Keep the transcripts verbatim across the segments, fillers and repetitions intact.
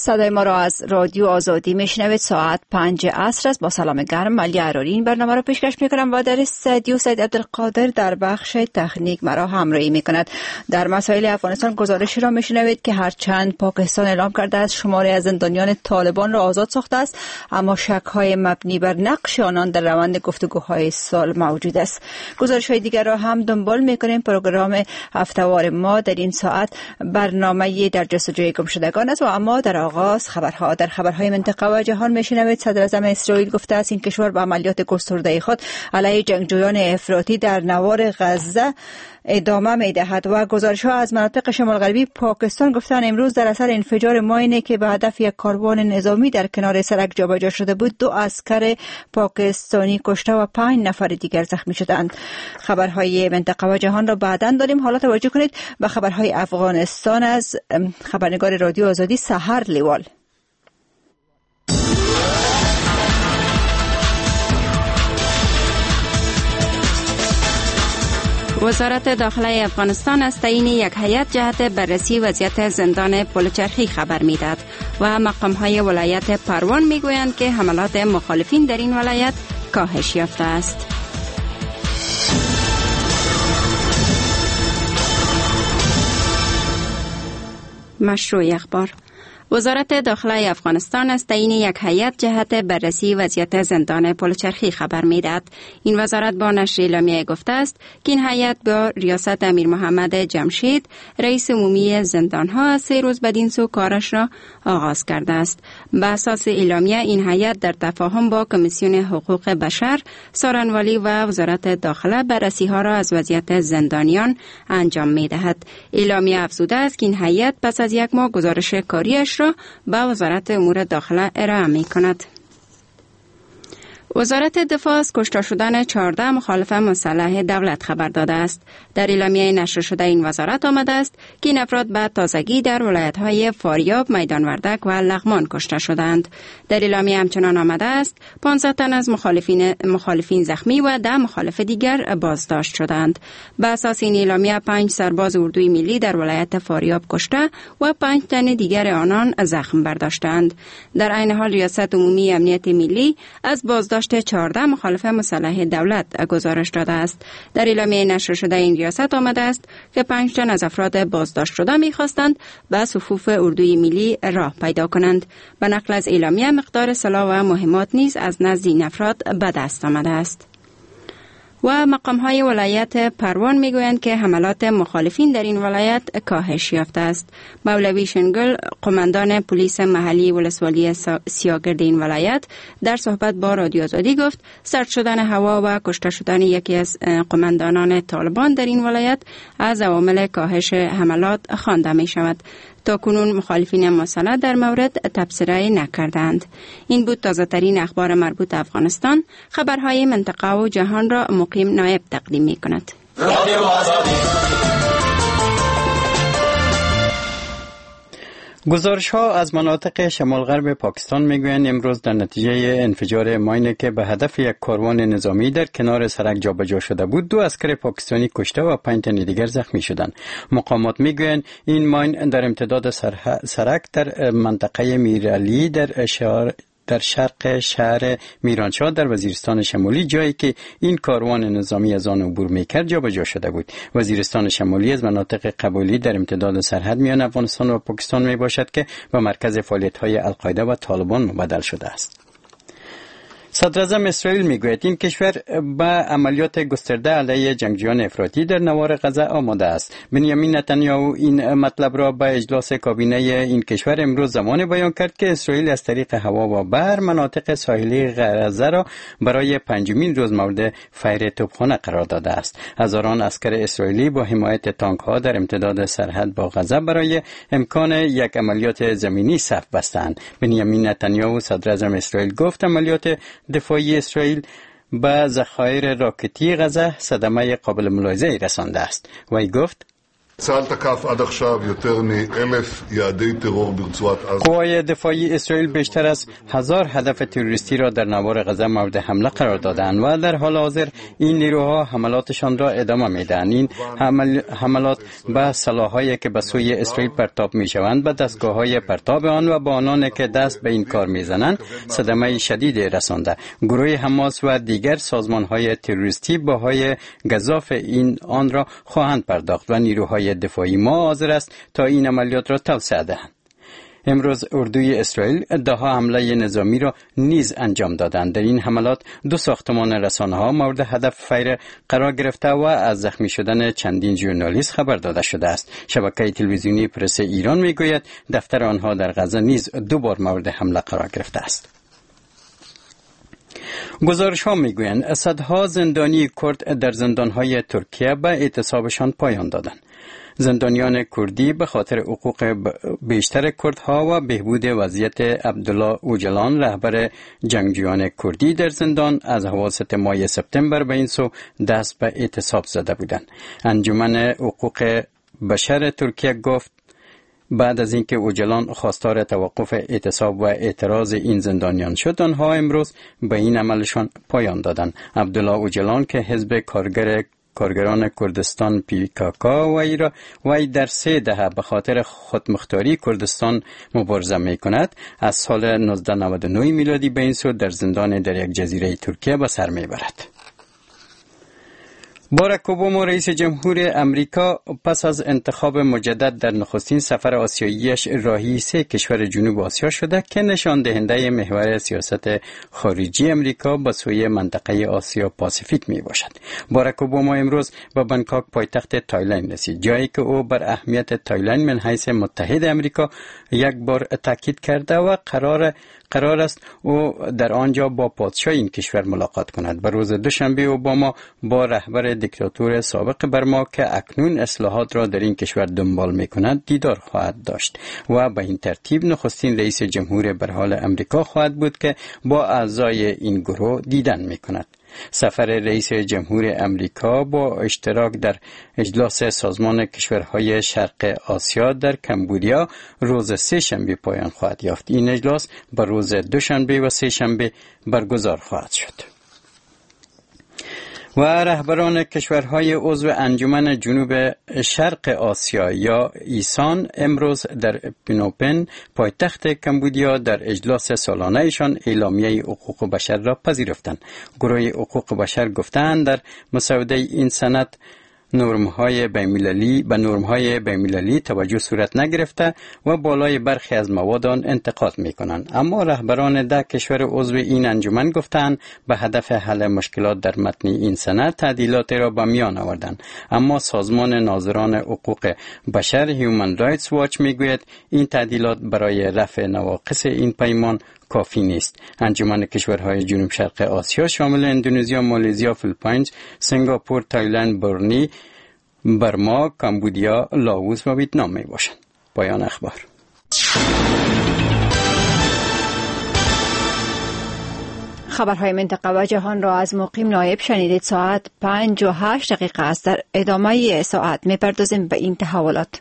صدای ما را از رادیو آزادی میشنوید. ساعت پنج عصر است. با سلام گرم علی عراری این برنامه را پیشکش میکنم و در استودیو سید عبدالقادر در بخش تکنیک مرا همراهی میکند. در مسائل افغانستان گزارشی را میشنوید که هرچند پاکستان اعلام کرده است شماری از زندانیان طالبان را آزاد ساخته است، اما شک‌های مبنی بر نقش آنان در روند گفتگوهای صلح موجود است. گزارش‌های دیگر را هم دنبال میکنیم. پروگرام هفته‌وار ما در این ساعت برنامه در جستجوی گمشدگان است و اما در آغاز خبرها. در خبرهای منطقه و جهان میشنوید صدر اعظم اسرائیل گفته است این کشور به عملیات گسترده خود علیه جنگجویان افراطی در نوار غزه ادامه میدهد. و گزارش‌ها از مناطق شمال غربی پاکستان گفتند امروز در اثر انفجار ماینی که به هدف یک کاروان نظامی در کنار سرک جابجا شده بود دو عسکر پاکستانی کشته و پنج نفر دیگر زخمی شدند. خبرهای منطقه و جهان را بعداً داریم. حالا توجه کنید به خبرهای افغانستان از خبرنگار رادیو آزادی سحر لیوال. وزارت داخله افغانستان از تعیین یک هیئت جهت بررسی وضعیت زندان پلچرخی خبر میداد و مقام‌های ولایت پروان میگویند که حملات مخالفین در این ولایت کاهش یافته است. مشروع اخبار. وزارت داخله افغانستان از تعیین یک هیئت جهت بررسی وضعیت زندان پلچرخی خبر میدهد. این وزارت با نشر اعلامیه گفته است که این هیئت با ریاست امیر محمد جمشید رئیس عمومی زندانها از سه روز بدین سو کارش را آغاز کرده است. به اساس اعلامیه این هیئت در تفاهم با کمیسیون حقوق بشر، سارنوالی و وزارت داخله بررسی ها را از وضعیت زندانیان انجام میدهد. اعلامیه افزوده است که این هیئت پس از یک ماه گزارش کاریش را به وزارت امور داخله ارائه می کند. وزارت دفاع از کشته شدن چهارده مخالف مسلح دولت خبر داده است. در اعلامیه نشر شده این وزارت آمده است که این افراد به تازگی در ولایت‌های فاریاب، میدان وردک و لغمان کشته شدند. در اعلامیه همچنان آمده است پانزده تن از مخالفین مخالفین زخمی و ده مخالف دیگر بازداشت شدند. به اساس این اعلامیه پنج سرباز اردوی ملی در ولایت فاریاب کشته و پنج تن دیگر آنان زخم برداشتند. در عین حال ریاست عمومی امنیت ملی از بازداشت چهارده مخالف مسلح دولت گزارش داده است. در اعلامیه نشر شده این ریاست آمده است که پنج تن از افراد بازداشت شده می‌خواستند به صفوف اردوی ملی راه پیدا کنند. به نقل از اعلامیه مقدار سلاح و مهمات نیز از نزد این افراد به دست آمده است. و مقام‌های ولایت پروان میگویند که حملات مخالفین در این ولایت کاهش یافته است. مولوی شنگل، قماندان پلیس محلی ولسوالی سیاگرد این ولایت، در صحبت با رادیو آزادی گفت سرد شدن هوا و کشته شدن یکی از قماندانان طالبان در این ولایت از عوامل کاهش حملات خوانده می شود. تا کنون مخالفین مسلح در مورد تبصره نکردند. این بود تازه ترین اخبار مربوط افغانستان. خبرهای منطقه و جهان را مقیم نایب تقدیم می کند. گزارش ها از مناطق شمال غرب پاکستان میگویند امروز در نتیجه انفجار ماینی که به هدف یک کاروان نظامی در کنار سرک جابجا شده بود دو عسکر پاکستانی کشته و پنج تن دیگر زخمی شدند. مقامات میگویند این ماین در امتداد سرک در منطقه میرعلی در شهر در شرق شهر میرانشاه در وزیرستان شمالی، جایی که این کاروان نظامی از آن عبور میکرد، جابجا شده بود. وزیرستان شمالی از مناطق قبولی در امتداد سرحد میان افغانستان و پاکستان می باشد که به مرکز فعالیت‌های القاعده و طالبان مبدل شده است. صدر اعظم اسرائیل میگوید این کشور به عملیات گسترده علیه جنگجویان افراطی در نوار غزه آماده است. بنیامین نتانیاهو این مطلب را به اجلاس کابینه این کشور امروز زمان بیان کرد که اسرائیل از طریق هوا و بر مناطق ساحلی غزه را برای پنجمین روز مورد فیر توپخانه قرار داده است. هزاران عسکر اسرائیلی با حمایت تانک ها در امتداد سرحد با غزه برای امکان یک عملیات زمینی صف بستند. بنیامین نتانیاهو صدر اعظم اسرائیل گفت عملیات دفاعی اسرائیل به ذخایر راکتی غزه صدمه قابل ملاحظه رسانده است. وی گفت צה"ל תקף עד עכשיו יותר מאלף יעדי טרור ברצועת עזה. قوای دفاعی اسرائیل بیشتر از هزار هدف تروریستی را در نوار غزه مورد حمله قرار دادند و در حال حاضر این نیروها حملاتشان را ادامه میدهند. این حمل... حملات به سلاح‌هایی که به سوی اسرائیل پرتاب میشوند به دستگاه‌های پرتاب آن و به آنان که دست به این کار میزنند صدمه شدید رسانده. گروه حماس و دیگر سازمان‌های تروریستی بهای گزاف این آن را خواهند پرداخت و نیروهای دفاعی ما حاضر است تا این عملیات را توسعه دهند. امروز اردوی اسرائیل دهها حمله نظامی را نیز انجام دادند. در این حملات دو ساختمان رسانه‌ها مورد هدف فیر قرار گرفته و از زخمی شدن چندین ژورنالیست خبر داده شده است. شبکه تلویزیونی پرس ایران میگوید دفتر آنها در غزه نیز دو بار مورد حمله قرار گرفته است. گزارش ها میگویند صدها زندانی کرد در زندانهای ترکیه به اعتصابشان پایان دادند. زندانیان کردی به خاطر حقوق بیشتر کردها و بهبود وضعیت عبدالله اوجلان رهبر جنگجویان کردی در زندان از اواسط ماه سپتامبر به این سو دست به اعتصاب زده بودند. انجمن حقوق بشر ترکیه گفت بعد از اینکه اوجلان خواستار توقف اعتصاب و اعتراض این زندانیان شد، آنها امروز به این عملشان پایان دادند. عبدالله اوجلان که حزب کارگر کارگران کردستان پیکاکا و ای را و ای در سه دهه به خاطر خودمختاری کردستان مبارزه می کند، از سال نوزده نود و نه میلادی به این سو در زندان در یک جزیره ترکیه به سر می برد. باراک اوباما رئیس جمهور امریکا پس از انتخاب مجدد در نخستین سفر آسیاییش راهی سه کشور جنوب آسیا شده که نشان دهنده محور سیاست خارجی امریکا به سوی منطقه آسیا پاسیفیک می باشد. باراک اوباما امروز به بانکوک پایتخت تایلند رسید، جایی که او بر اهمیت تایلند من حیث متحد امریکا یک بار تاکید کرده و قرار قرار است او در آنجا با پادشاه این کشور ملاقات کند. به روز دوشنبه اوباما با رهبر دیکتاتور سابق برما که اکنون اصلاحات را در این کشور دنبال می کند دیدار خواهد داشت و به این ترتیب نخستین رئیس جمهور برحال امریکا خواهد بود که با اعضای این گروه دیدن می کند. سفر رئیس جمهور امریکا با اشتراک در اجلاس سازمان کشورهای شرق آسیا در کمبودیا روز سه شنبه پایان خواهد یافت. این اجلاس به روز دوشنبه و سه شنبه برگزار خواهد شد. و رهبران کشورهای عضو انجمن جنوب شرق آسیا یا ایسان امروز در پنومپن پایتخت کمبودیا در اجلاس سالانه ایشان اعلامیه حقوق بشر را پذیرفتند. گروه حقوق بشر گفتند در مسوده این سند نرم‌های بین‌المللی به نرم‌های بین‌المللی توجه صورت نگرفته و بالای برخی از مواد آن انتقاد می‌کنند. اما رهبران ده کشور عضو این انجمن گفتند به هدف حل مشکلات در متن این سند تعدیلات را به میان آوردند. اما سازمان ناظران حقوق بشر هیومن رایتس واچ میگوید این تعدیلات برای رفع نواقص این پیمان کافی نیست. انجمن کشورهای جنوب شرق آسیا شامل اندونزیا، مالزیا، فیلیپین، سنگاپور، تایلند، برونی، برما، کمبودیا، لاوس و ویتنام می باشند. پایان اخبار. خبرهای منطقه و جهان را از مقیم نایب شنیدید. ساعت پنج و هشت دقیقه است. در ادامه ساعت می پردازیم به این تحولات.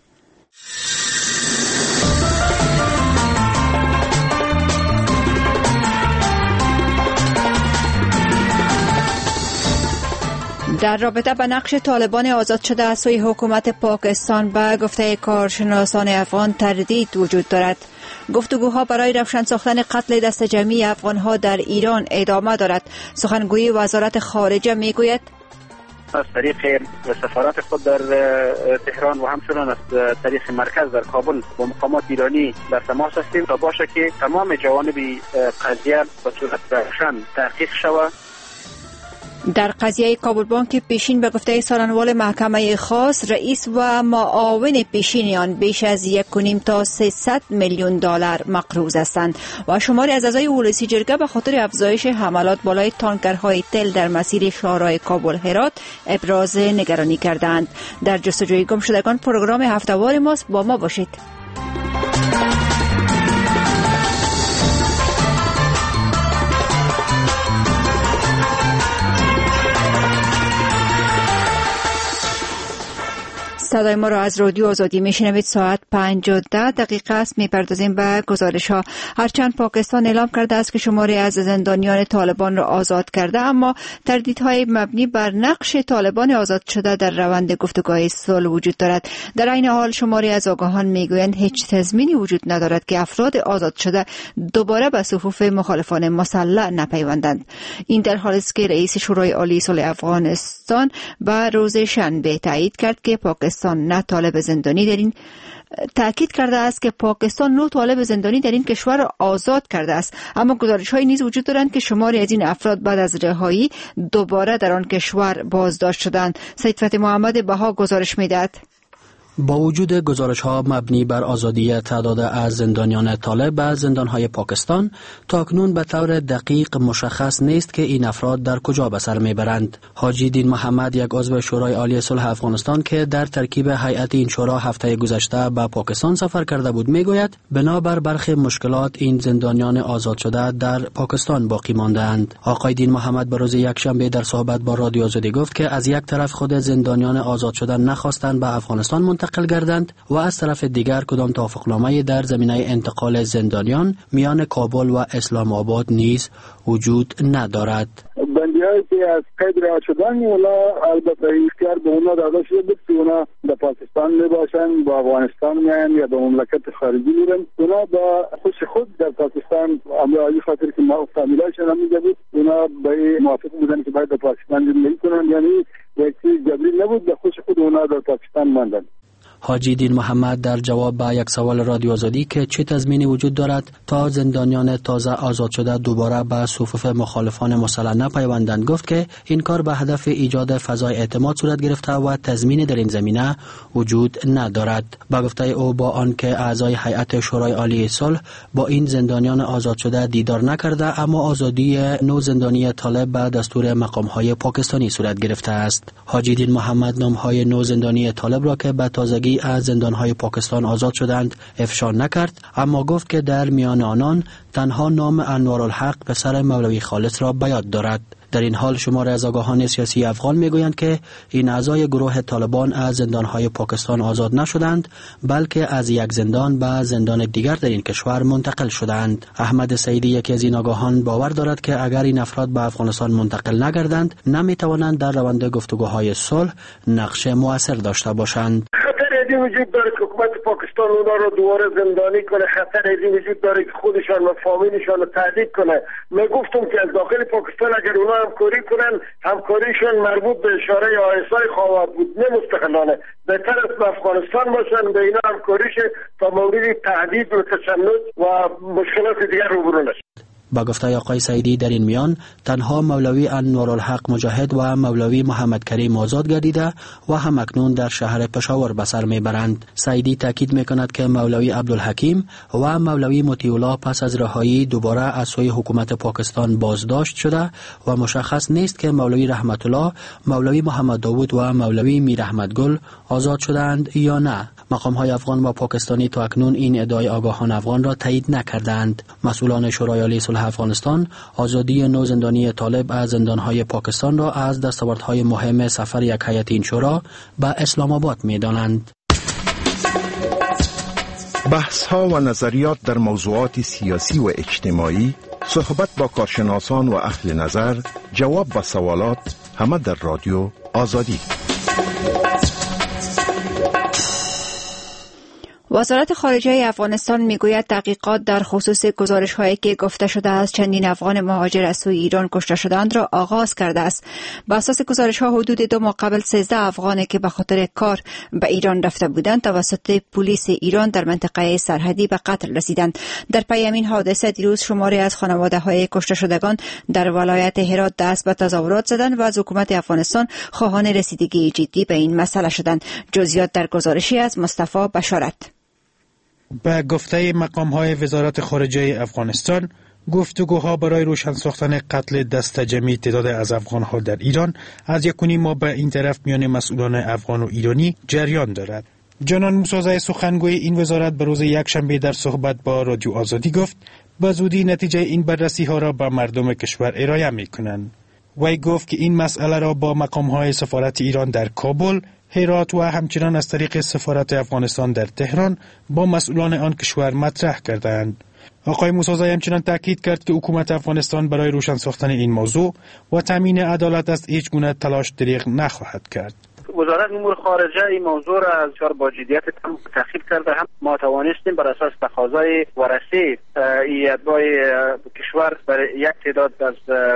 در رابطه با نقش طالبان آزاد شده از سوی حکومت پاکستان به گفته کارشناسان افغان تردید وجود دارد. گفتگوها برای روشن ساختن قتل دست جمعی افغانها در ایران ادامه دارد. سخنگوی وزارت خارجه میگوید از طریق سفارت خود در تهران و همچنان از طریق مرکز در کابل با مقامات ایرانی در تماس هستیم تا باشه که تمام جوانب قضیه به صورت روشن تحقیق شود. در قضیه کابل بانک پیشین به گفته سالنوال محکمه خاص، رئیس و معاون پیشین آن بیش از یک و نیم تا سیصد میلیون دلار مقروض هستند و شماری از اعضای ولسی جرگه به خاطر افزایش حملات بالای تانکرهای تل در مسیر شاهراه کابل هرات ابراز نگرانی کردند. در جستجوی گم شدگان پروگرام هفتهوار ماست، با ما باشید. صدای ما را از رادیو آزادی میشنوید. ساعت پنج و ده دقیقه است. میپردازیم به گزارش ها. هرچند پاکستان اعلام کرده است که شماری از زندانیان طالبان را آزاد کرده، اما تردیدهای مبنی بر نقش طالبان آزاد شده در روند گفتگوهای صلح وجود دارد. در این حال شماری از آگاهان میگویند هیچ تضمینی وجود ندارد که افراد آزاد شده دوباره به صفوف مخالفان مسلح نپیوندند. این در حالی است که رئیس شورای عالی صلح افغانستان به روز شنبه تایید کرد که پاکستان نه طالب زندانی در این تأکید کرده است که پاکستان نو طالب زندانی در این کشور را آزاد کرده است، اما گزارش‌های نیز وجود دارند که شماری از این افراد بعد از رهایی دوباره در آن کشور بازداشت شدند. سید فتح محمد بها گزارش می‌دهد. با وجود گزارش‌ها مبنی بر آزادی تعداد از زندانیان طالب از زندان‌های پاکستان، تاکنون به طور دقیق مشخص نیست که این افراد در کجا به سر میبرند. حاجی دین محمد، یک عضو شورای عالی صلح افغانستان که در ترکیب هیئت این شورا هفته گذشته به پاکستان سفر کرده بود، میگوید بنابر برخی مشکلات این زندانیان آزاد شده در پاکستان باقی ماندند. آقای دین محمد به روز یکشنبه در صحبت با رادیو آزادی گفت که از یک طرف خود زندانیان آزاد شده نخواستند به افغانستان منتقل گردند و از طرف دیگر کدام توافقنامه در زمینه انتقال زندانیان میان کابل و اسلام آباد نیز وجود ندارد. بندیایی که از قید رها شدن اونا البته اختیار به اونا داده شده بود که اونا به پاکستان میباشن، با افغانستان میاین یا به مملکت خارجی میرن. اونا با خوش خود در پاکستان عملی خاطر که ما فامیلاشون هم میده بود، اونا به موافق بودن که باید به پاکستان زندگی کنن، یعنی یک چیز جبری نبود، به خوش خود اونا در پاکستان ماندن. حاجی دین محمد در جواب به یک سوال رادیو آزادی که چه تضمینی وجود دارد تا زندانیان تازه آزاد شده دوباره به صفوف مخالفان مسلح نپیوندند، گفت که این کار به هدف ایجاد فضای اعتماد صورت گرفته و تضمینی در این زمینه وجود ندارد. با گفته او با آنکه اعضای هیئت شورای عالی صلح با این زندانیان آزاد شده دیدار نکرده، اما آزادی نو زندانی طالب به دستور مقام‌های پاکستانی صورت گرفته است. حاجی دین محمد نام‌های نو زندانی طالب را که به تازگی از زندان‌های پاکستان آزاد شدند افشا نکرد، اما گفت که در میان آنان تنها نام انوارالحق پسر مولوی خالص را به یاد دارد. در این حال شمار از آگاهان سیاسی افغان میگویند که این اعضای گروه طالبان از زندان‌های پاکستان آزاد نشدند، بلکه از یک زندان به زندان دیگر در این کشور منتقل شدند. احمد سعیدی، یکی از این آگاهان، باور دارد که اگر این افراد به افغانستان منتقل نگردند نمیتوانند در روند گفتگوهای صلح نقش مؤثر داشته باشند. خطر وجود داره که حکومت پاکستان اونا رو دوباره زندانی کنه، خطر وجود داره که خودشان و فامیلشان رو تهدید کنه. من گفتم که از داخل پاکستان اگر اونا همکاری کنن، همکاریشون مربوط به اشاره آیسای خواهد بود، نه مستقلانه. بهتر است به افغانستان باشن، به اینا همکاریش تا مورد تهدید و تشنج و مشکلات دیگر روبرو نشن. با گفته آقای سعیدی در این میان تنها مولوی انوارالحق مجاهد و مولوی محمد کریم آزاد گردیده و هم اکنون در شهر پشاور به سر میبرند. سعیدی تاکید میکند که مولوی عبدالحکیم و مولوی مطیع الله پس از رهایی دوباره از سوی حکومت پاکستان بازداشت شده و مشخص نیست که مولوی رحمت الله، مولوی محمد داوود و مولوی میر احمد گل آزاد شدند یا نه. مقام‌های افغان و پاکستانی تا اکنون این ادعای آگاهان افغان را تایید نکردند. مسئولان شورای عالی صلح افغانستان آزادی نو زندانی طالب از زندان‌های پاکستان را از دستاوردهای مهم سفر یک هیئت این شورا به اسلام آباد می‌دانند. بحث‌ها و نظریات در موضوعات سیاسی و اجتماعی، صحبت با کارشناسان و اهل نظر، جواب به سوالات، همه در رادیو آزادی. وزارت خارجه افغانستان میگوید تحقیقات در خصوص گزارش‌هایی که گفته شده است چندین افغان مهاجر از سوی ایران کشته شدند را آغاز کرده است. بر اساس گزارش‌ها حدود دو ماه قبل سیزده افغانی که به خاطر کار به ایران رفته بودند توسط پلیس ایران در منطقه سرحدی به قتل رسیدند. در پی همین حادثه دیروز شماری از خانواده‌های کشته شدگان در ولایت هرات دست به تظاهرات زدند و از حکومت افغانستان خواهان رسیدگی جدی به این مسئله شدند. جزئیات در گزارشی از مصطفی بشارت. به گفته مقام‌های وزارت خارجه افغانستان، گفتگوها برای روشن ساختن قتل دست جمعی تعداد از افغان‌ها در ایران از یک و نیم ماه به این طرف میان مسئولان افغان و ایرانی جریان دارد. جانان موسازه سخنگوی این وزارت به روز یکشنبه در صحبت با رادیو آزادی گفت به زودی نتیجه این بررسی‌ها را به مردم کشور ارائه می‌کنند. وی گفت که این مسئله را با مقام‌های سفارت ایران در کابل، هرات و همچنان از طریق سفارت افغانستان در تهران با مسئولان آن کشور مطرح کردند. آقای موسوی همچنان تاکید کرد که حکومت افغانستان برای روشن ساختن این موضوع و تامین عدالت از هیچ گونه تلاش دریغ نخواهد کرد. وزارت امور خارجه این موضوع را از بسیار با جدیت تام تعقیب کرده. هم ما توانستیم بر اساس تقاضای ورثی اتباع کشور برای یک تعداد از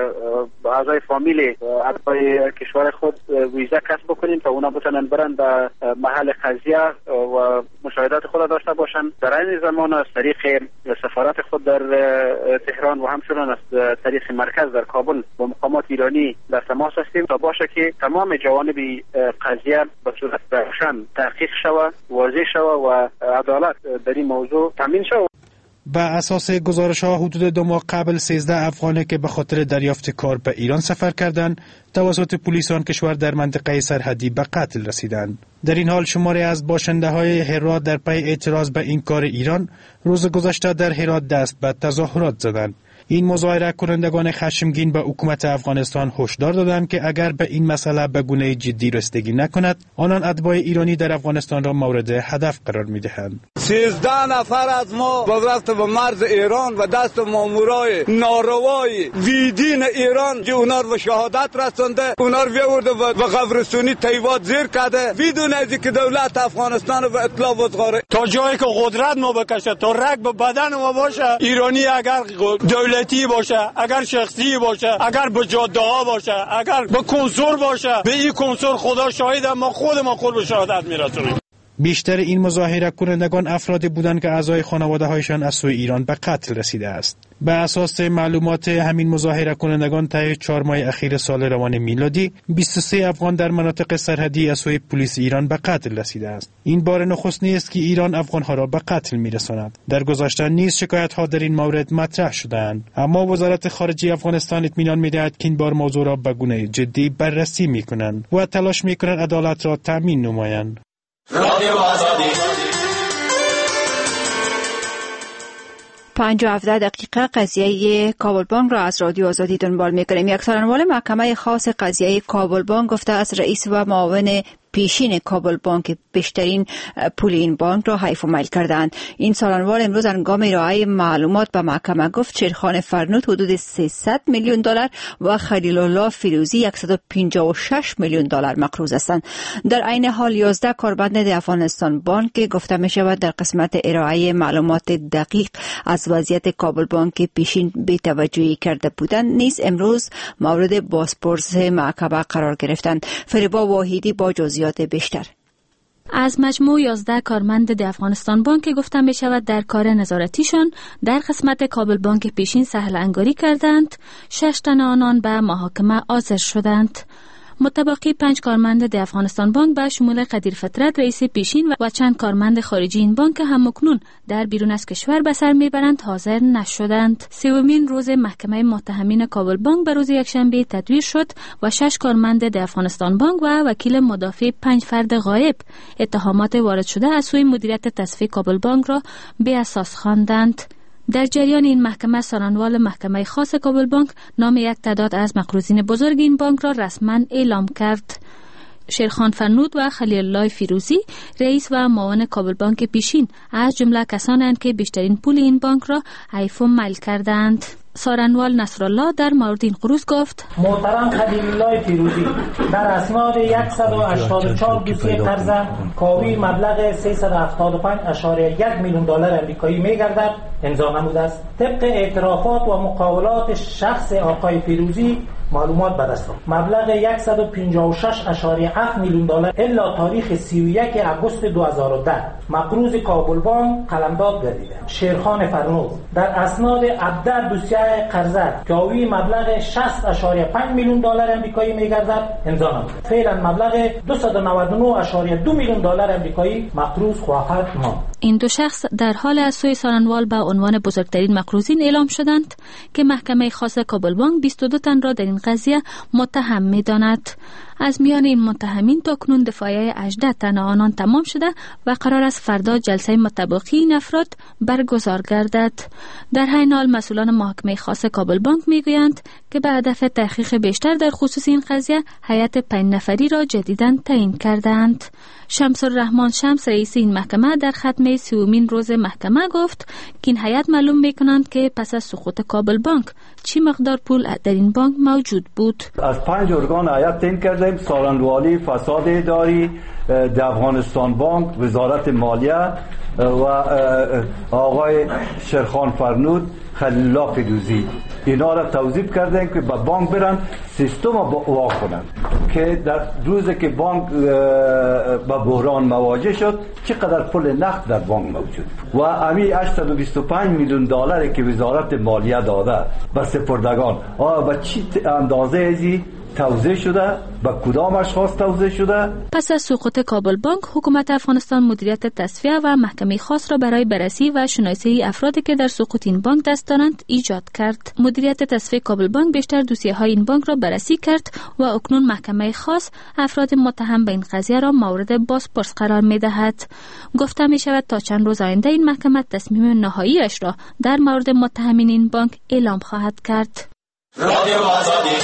اعضای فامیل اتباع کشور خود ویزا کسب بکنیم تا اونا بتونن برن به محل قضیه و مشاهدات خود داشته باشن. در این زمان از طریق سفارت خود در تهران و همچنان از طریق مرکز در کابل با مقامات ایرانی در تماس هستیم تا باشه که تمام جوانب قضیه به صورت روشن تحقیق شود، واضح شود و عدالت در این موضوع تامین شود. به اساس گزارش ها حدود دو ماه قبل سیزده افغانی که به خاطر دریافت کار به ایران سفر کردند توسط پلیس آن کشور در منطقه سرحدی به قتل رسیدند. در این حال شماری از باشنده های هرات در پی اعتراض به این کار ایران روز گذشته در هرات دست به تظاهرات زدند. این مظاهره کنندگان خشمگین به حکومت افغانستان هشدار دادند که اگر به این مسئله به گونه جدی رسیدگی نکند آنان اتباع ایرانی در افغانستان را مورد هدف قرار می‌دهند. سیزده نفر از ما رفت به مرز ایران و دست مامورای ناروای ویدین ایران که اونا رو به شهادت رسانده، اونا رو بیاورده و قبرستونی تیواد زیر کرده بدون از اینکه دولت افغانستان رو به اطلاع بزاره. تا جایی که قدرت ما بکشه، تا رگ به بدن ما باشه، ایرانی اگر دولتی باشه، اگر شخصی باشه، اگر به جاده ها باشه، اگر به کنسول باشه، به این کنسول خدا شاهد ما خود ما خود به شهادت میرسونیم. بیشتر این مظاهره کنندگان افرادی بودند که اعضای خانواده هایشان از سوی ایران به قتل رسیده است. به اساس معلومات همین مظاهره کنندگان طی چهار ماه اخیر سال روان میلادی بیست و سه افغان در مناطق سرحدی از سوی پلیس ایران به قتل رسیده است. این بار نخست نیست که ایران افغانها را به قتل میرساند. در گذشته نیز شکایت ها در این مورد مطرح شدند، اما وزارت خارجه افغانستان اطمینان می‌دهد که این بار موضوع را به گونه جدی بررسی می‌کنند و تلاش می‌کنند عدالت را تامین نمایند. رادیو آزادی پنج و هفده دقیقه قضیه کابل بانک را از رادیو آزادی دنبال می‌کنیم. یک سخنران محکمه خاص قضیه کابل بانک گفته از رئیس و معاون پیشین کابل بانک بیشترین پول این بانک را حیف و میل کردند. این سالنوال امروز هنگام ارائه معلومات به محکمه گفت شیرخان فرنود حدود سیصد میلیون دلار و خلیل الله فیروزی صد و پنجاه و شش میلیون دلار مقروض هستند. در عین حال یازده کارمند افغانستان بانک گفته می شود در قسمت ارائه معلومات دقیق از وضعیت کابل بانک پیشین بی‌توجهی کرده بودند نیز امروز مورد بازپرس محکمه قرار گرفتند. فریبا واحدی با جزئیات بیشتر. از مجموع یازده کارمند افغانستان بانک گفته می شود در کار نظارتیشان در قسمت کابل بانک پیشین سهل انگاری کردند، شش تن آنان به محاکمه حاضر شدند. متبقی پنج کارمند افغانستان بانک به شمول قدیر فطرت رئیس پیشین و چند کارمند خارجی این بانک هم اکنون در بیرون از کشور به سر میبرند حاضر نشدند. سومین روز محکمه متهمین کابل بانک به روز یکشنبه تدویر شد و شش کارمند افغانستان بانک و وکیل مدافع پنج فرد غایب اتهامات وارد شده از سوی مدیریت تصفیه کابل بانک را بی اساس خواندند. در جریان این محکمه سارنوال محکمه خاص کابل بانک نام یک تعداد از مقروضین بزرگ این بانک را رسما اعلام کرد. شیرخان فرنود و خلیل الله فیروزی رئیس و معاون کابل بانک پیشین از جمله کسانند که بیشترین پول این بانک را حیف و میل کردند. سارنوال نصرالله در مورد این قروض گفت: محترم خلیل الله فیروزی در اسناد صد و هشتاد و چهار دوسیه قرض کاوی مبلغ سیصد و هفتاد و پنج ممیز یک میلیون دلار آمریکایی می‌گردد امضا نموده است. طبق اعترافات و مقاولات شخص آقای فیروزی معلومات به دست آمد مبلغ صد و پنجاه و شش ممیز هفت میلیون دلار الا تاریخ سی و یک آگوست دو هزار و ده مقروض کابل بانک قلمداد گردیده. شیرخان فرنود در اسناد عبدر دوسیه قرضه که حاوی مبلغ شصت ممیز پنج میلیون دلار آمریکایی میگردد امضا نموده. فعلا مبلغ دویست و نود و نه ممیز دو میلیون دلار آمریکایی مقروض خواهد ماند. این دو شخص در حال از سوی ساننوال به عنوان بزرگترین مقروضین اعلام شدند که محکمه خاص کابل بانک بیست و دو تن را در این قضیه متهم می‌داند. از میان این متهمین تاکنون دفاعیه هجده تن آنان تمام شده و قرار است فردا جلسه مطابقی این افراد برگزار گردد. در حین حال مسئولان محکمه خاص کابل بانک میگویند که به هدف تحقیق بیشتر در خصوص این قضیه هیئت پنج نفری را جدیداً تعیین کردند. شمس الرحمن شمس رئیس این محکمه در ختمه سومین روز محکمه گفت که این هیئت معلوم میکنند که پس از سقوط کابل بانک چی مقدار پول در این بانک موجود بود. از پنج ارگان هیئت تعیین کردیم: سالنوالی، فساد اداری، د افغانستان بانک، وزارت مالیه و آقای شیرخان فرنود، خلیل الله فیروزی. اینا را توظیف کردیم که به بانک برن سیستم وا کنن که در روزی که بانک به بحران مواجه شد چقدر پول نقد در بانک موجود و امی هشتصد و بیست و پنج میلیون دلاری که وزارت مالیه داده به سپردگان آیا به چی اندازه ازی توزیع شده، با کدام اشخاص توزیع شده؟ پس از سقوط کابل بانک، حکومت افغانستان مدیریت تصفیه و محکمه خاص را برای بررسی و شناسایی افرادی که در سقوط این بانک دست دارند ایجاد کرد. مدیریت تصفیه کابل بانک بیشتر دوسیه های این بانک را بررسی کرد و اکنون محکمه خاص افراد متهم به این قضیه را مورد بازپرس قرار می دهد. گفته می شود تا چند روز آینده این محکمه تصمیم نهاییش را در مورد متهمین این بانک اعلام خواهد کرد. رادیو آزادی.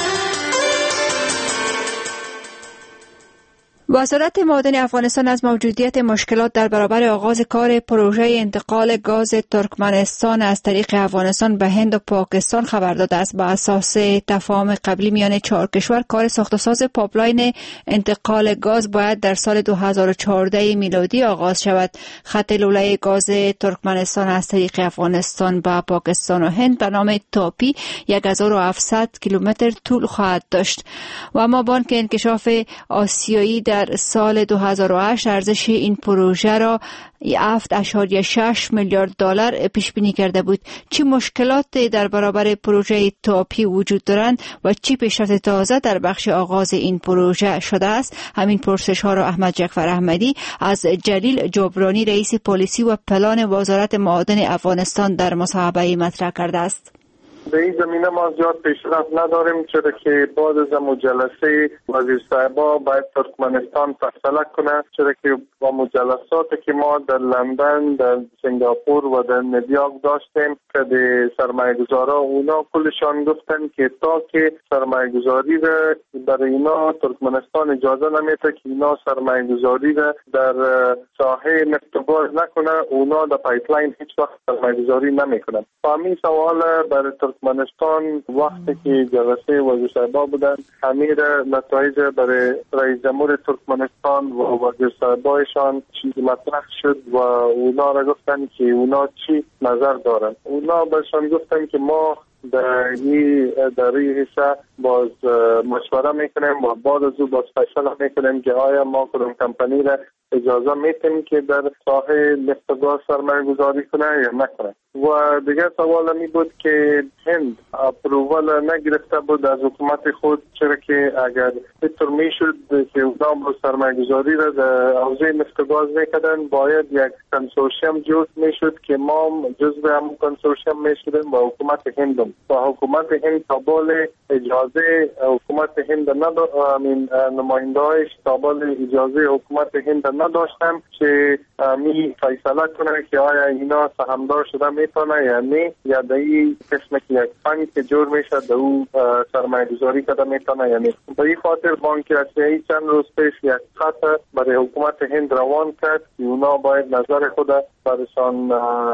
وزارت معادن افغانستان از موجودیت مشکلات در برابر آغاز کار پروژه انتقال گاز ترکمنستان از طریق افغانستان به هند و پاکستان خبر داده است. بر اساس تفاهم قبلی میان چهار کشور، کار ساخت و ساز پایپلاین انتقال گاز باید در سال دو هزار و چهارده میلادی آغاز شود. خط لوله گاز ترکمنستان از طریق افغانستان به پاکستان و هند به نام تاپی یک هزار و هفتصد کیلومتر طول خواهد داشت و اما بانک انکشاف آسیایی در سال دو هزار و هشت ارزش این پروژه را هفت ممیز شش میلیارد دلار پیش بینی کرده بود. چه مشکلات در برابر پروژه تاپی وجود دارند و چه پیشرفت تازه در بخش آغاز این پروژه شده است؟ همین پرسش ها را احمد جعفر احمدی از جلیل جبرانی رئیس پلیسی و پلان وزارت معادن افغانستان در مصاحبه مطرح کرده است. به این زمینه ما زیاد پیشرفت نداریم، چرا که بعد از مجلسه وزیر صاحبا باید ترکمنستان فیصله کنه، چرا که با مجلساتی که ما در لندن، در سنگاپور و در نیویورک داشتیم که در سرمایه گذارا اونا کلشان گفتن که تا که سرمایه گذاری را در اینا ترکمنستان اجازه نمیده که اینا سرمایه گذاری را در ساحه نفت و گاز نکنه، اونا در پایپلاین هیچ وقت سرمایه گذاری نمیکنن. همین سوال برای ترکمنستان وقتی که جلسه وزیر صاحبا بودن، همین نتایج برای رئیس جمهور ترکمنستان و وزیر صاحبایشان چیزی مطرح شد و اونا را گفتن که اونا چی نظر دارن. اونا برشان گفتن که ما در این در این حصه باز مشوره میکنیم و بعد از او باز فیصله میکنیم که آیا ما کدام کمپانی را اجازه میتیم که در ساحه نفت و گاز سرمایه گذاری کنه یا نکنه. و دیگر سوال می بود که هند اپرووال نگرفته بود از حکومت خود، چرا که اگر اینطور میشد که اونا با سرمایه گذاری را در حوزه نفت و گاز میکردن، باید یک کنسورشیوم جوت میشد که ما جزو هم کنسورشیوم میشدیم با حکومت هند و حکومت هند قبول اجازه حکومت هند نداشت، همین نماینده‌هاش قبول اجازه حکومت هند نداشتن که می فیصله کنه که آیا اینا سهامدار شده میتونه یا نه، یا در این قسم که یک فند که جور میشه در او سرمایه گذاری کرده میتونه یا نه. به این خاطر بانک آسیایی چند روز پیش یک خط برای حکومت هند روان کرد که اونا باید نظر خود برشان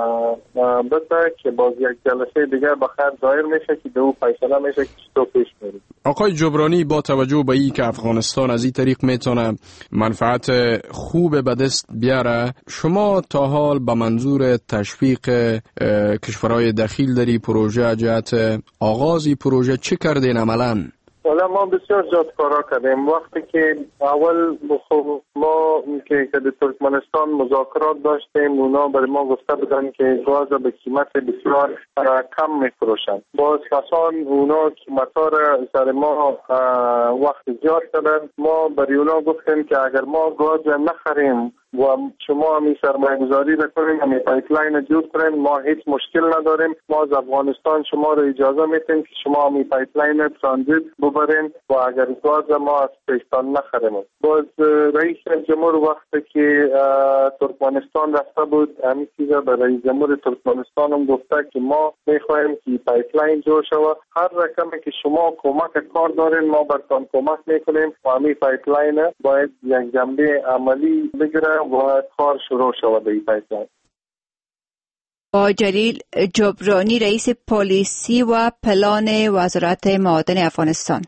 بده که باز یک جلسه دیگر بخیر ظاهر میشه که در او فیصله میشه که چطور پیش میره. آقای جبرانی، با توجه به این که افغانستان از این طریق میتونه منفعت خوب به دست بیاره، شما تا حال به منظور تشویق کشورهای دخیل در این پروژه جهت آغازی پروژه چه کردین عملاً؟ والا ما بسیار زیاد کارا کردیم. وقتی که اول ما که در ترکمنستان مذاکرات داشتیم، اونا برای ما گفته بودن که گاز به قیمت بسیار کم میفروشن. باز کسان اونا قیمتا را سر ما وقت زیاد کردن. ما برای اونا گفتیم که اگر ما گاز نخریم و شما همی سرمایه گذاری بکنین، همی پایپلاین جور کنین، ما هیچ مشکل نداریم. ما از افغانستان شما رو اجازه میتیم که شما همی پایپلاین ترانزیت ببرین و اگر گاز ما از پاکستان نخریم. باز رئیس جمهور وقتی که ترکمنستان رفته بود همین چیزا به رئیس جمهور ترکمنستان هم گفته که ما میخوایم که پایپلاین جور شود. هر رقمی که شما کمک کار دارین ما براتون کمک میکنیم و همین پایپلاین باید یک جنبه عملی بگیره و کار شروع شود به این پایپلاین. با جلیل جبرانی رئیس پلیسی و پلان وزارت معادن افغانستان.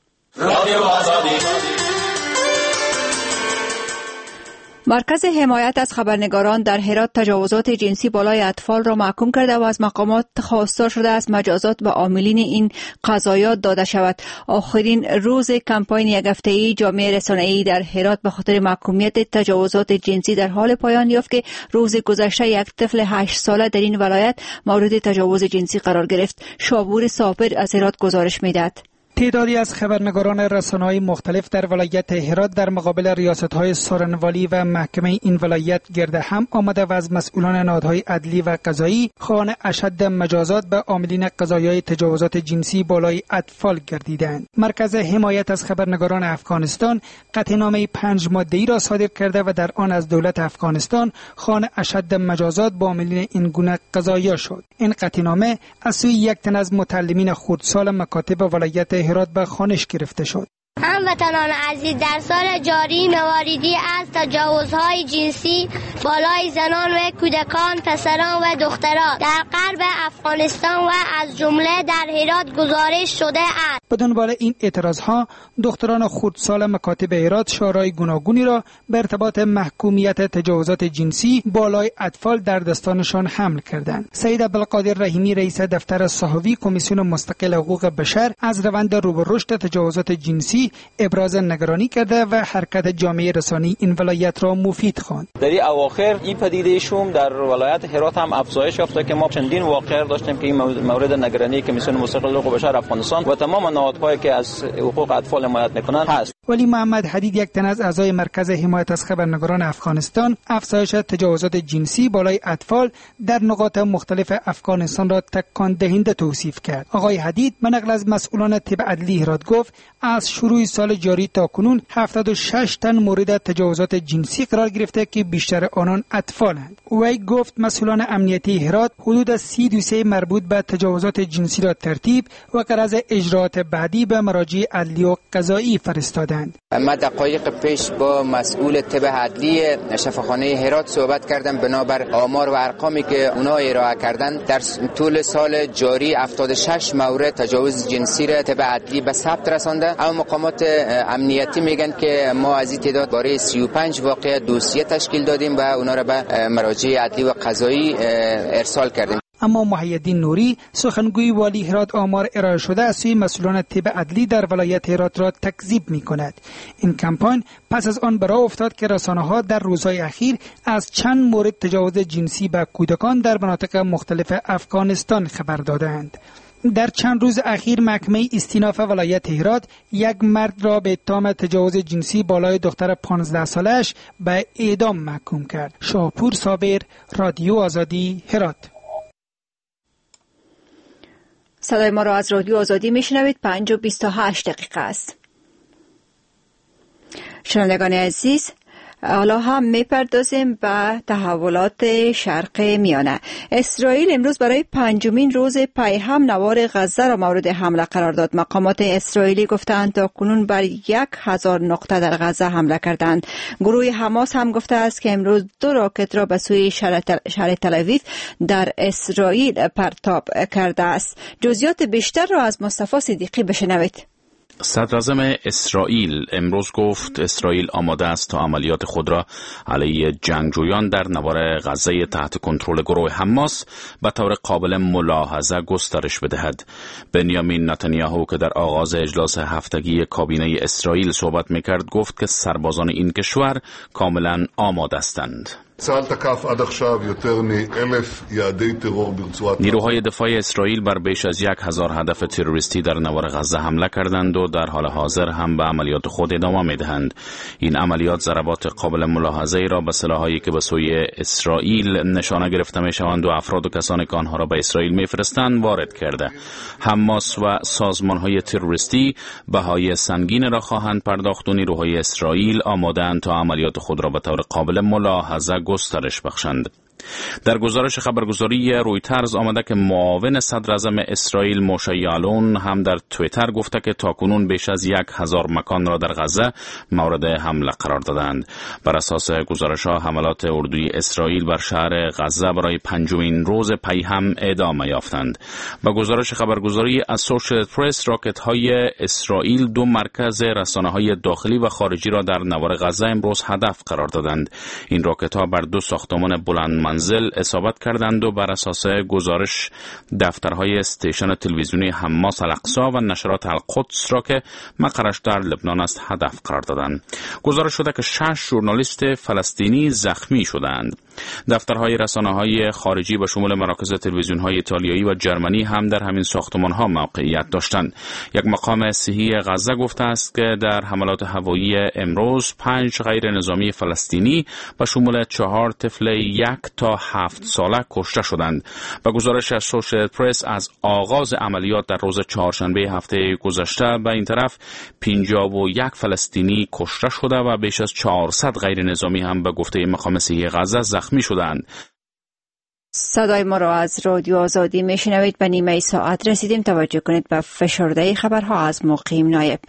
مرکز حمایت از خبرنگاران در هرات تجاوزات جنسی بالای اطفال را محکوم کرده و از مقامات خواستار شده است مجازات به عاملین این قضایا داده شود. آخرین روز کمپاین یک هفته‌ای جامعه رسانه‌ای در هرات به خاطر محکومیت تجاوزات جنسی در حال پایان یافت که روز گذشته یک طفل هشت ساله در این ولایت مورد تجاوز جنسی قرار گرفت. شابور صابر از هرات گزارش می‌دهد. تعدادی از خبرنگاران رسانه‌های مختلف در ولایت هرات در مقابل ریاست‌های سارنوالی و محکمه این ولایت گرد هم آمده و از مسئولان نهادهای عدلی و قضایی خواهان اشد مجازات به عاملین قضایای تجاوزات جنسی بالای اطفال گردیدند. مرکز حمایت از خبرنگاران افغانستان قطعنامه پنج ماده‌ای را صادر کرده و در آن از دولت افغانستان خواهان اشد مجازات به عاملین این گونه قضایا شد. این قطعنامه از سوی یک تن از متعلمین خردسال مکاتب ولایت هرات به خوانش گرفته شد. هموطنان عزیز، در سال جاری مواردی از تجاوزهای جنسی بالای زنان و کودکان، پسران و دختران در غرب افغانستان و از جمله در هرات گزارش شده است. به دنبال این اعتراضها دختران خردسال مکاتب هرات شورای گوناگونی را به ارتباط محکومیت تجاوزات جنسی بالای اطفال در دستانشان حمل کردند. سید عبدالقادر رحیمی رئیس دفتر صحوی کمیسیون مستقل حقوق بشر از روند رو به رشد تجاوزات جنسی ابراز نگرانی کرده و حرکت جامعه رسانی این ولایت را مفید خواند. در این اواخر این پدیده شوم در ولایت هرات هم افزایش یافته که ما چندین واقعه داشتیم که این مورد نگرانی کمیسیون مستقل حقوق بشر افغانستان و تمام نهادهایی که از حقوق اطفال حمایت میکنند هست. ولی محمد حدید یک تن از اعضای مرکز حمایت از خبرنگاران افغانستان افزایش تجاوزات جنسی بالای اطفال در نقاط مختلف افغانستان را تکان دهنده توصیف کرد. آقای حدید به نقل از مسئولان طب عدلی هرات گفت از شروع سال جاری تا کنون هفتاد و شش تن مورد تجاوزات جنسی قرار گرفته که بیشتر آنان اطفالند. وی گفت مسئولان امنیتی هرات حدود سی دوسیه مربوط به تجاوزات جنسی را ترتیب و غرض اجراات بعدی به مراجع عدلی و قضایی فرستادند. من دقایق پیش با مسئول طب عدلی شفاخانه هرات صحبت کردم. بنابر آمار و ارقامی که اونا ارائه کردند در طول سال جاری هفتاد و شش مورد تجاوز جنسی را طب عدلی به ثبت رسانده. اما مقامات امنیتی میگن که ما از این تعداد برای سی و پنج واقعه دوسیه تشکیل دادیم و اونا را به مراجع عدلی و قضایی ارسال کردیم. اما محیدین نوری سخنگوی والی هرات آمار ارائه شده از سوی مسئولان طب عدلی در ولایت هرات را تکذیب می کند. این کمپاین پس از آن برای افتاد که رسانه‌ها در روزهای اخیر از چند مورد تجاوز جنسی به کودکان در مناطق مختلف افغانستان خبر دادند. در چند روز اخیر محکمه استیناف ولایت هرات یک مرد را به اتهام تجاوز جنسی بالای دختر پانزده سالش به اعدام محکوم کرد. شاپور صابر، رادیو آزادی، هرات. صدای ما را از رادیو آزادی میشنوید. پنج و بیست و هشت دقیقه است. شنوندگان عزیز، حالا هم میپردازیم به تحولات شرق میانه. اسرائیل امروز برای پنجمین روز پی هم نوار غزه را مورد حمله قرار داد. مقامات اسرائیلی گفتند تا کنون بر یک هزار نقطه در غزه حمله کردند. گروه حماس هم گفته است که امروز دو راکت را به سوی شهر تل اویو در اسرائیل پرتاب کرده است. جزئیات بیشتر را از مصطفی صدیقی بشنوید. صدراعظم اسرائیل امروز گفت اسرائیل آماده است تا عملیات خود را علیه جنگجویان در نوار غزه تحت کنترل گروه حماس به طور قابل ملاحظه گسترش بدهد. بنیامین نتانیاهو که در آغاز اجلاس هفتگی کابینه اسرائیل صحبت میکرد گفت که سربازان این کشور کاملا آماده هستند. צה"ל תקף עד עכשיו יותר מאלף יעדי טרור ברצועת نیروهای دفاع اسرائیل بر بیش از یک هزار هدف تروریستی در نوار غزه حمله کردند و در حال حاضر هم به عملیات خود ادامه میدهند. این عملیات ضربات قابل ملاحظه‌ای را به سلاح‌هایی که به سوی اسرائیل نشانه گرفته میشوند و افراد و کسانی که آنها را به اسرائیل میفرستند وارد کرده. حماس و سازمان‌های تروریستی بهای سنگین را خواهند پرداخت و نیروهای اسرائیل آماده‌اند تا عملیات خود را به طور قابل ملاحظه گسترش بخشند. در گزارش خبرگزاری رویترز آمده که معاون صدر اعظم اسرائیل موشه یالون هم در توییتر گفته که تاکنون بیش از یک هزار مکان را در غزه مورد حمله قرار دادند. بر اساس گزارش ها حملات اردوی اسرائیل بر شهر غزه برای پنجمین روز پی هم ادامه یافتند. با گزارش خبرگزاری اسوشییتد پرس راکت های اسرائیل دو مرکز رسانه های داخلی و خارجی را در نوار غزه امروز هدف قرار دادند. این راکت ها بر دو ساختمان بلند منزل اصابت کردند و بر اساس گزارش دفترهای استیشن تلویزیونی حماس الاقصی و نشرات القدس را که مقرش در لبنان است هدف قرار دادند. گزارش شده که شش ژورنالیست فلسطینی زخمی شدند. دفترهای رسانه‌های خارجی به شمول مراکز تلویزیون‌های ایتالیایی و جرمنی هم در همین ساختمان‌ها موقعیت داشتند. یک مقام صحی غزه گفته است که در حملات هوایی امروز پنج غیر نظامی فلسطینی به شمول چهار طفل یک تا هفت ساله کشته شدند. به گزارش اسوشییتد پرس از آغاز عملیات در روز چهارشنبه هفته گذشته به این طرف پنجاه و یک فلسطینی کشته شده و بیش از چهارصد غیر نظامی هم به گفته مقام صحی غزه زخمی شدند. صدای ما را از رادیو آزادی میشنوید. به نیمه ساعت رسیدیم. توجه کنید به فشرده خبرها از مقیم نایب.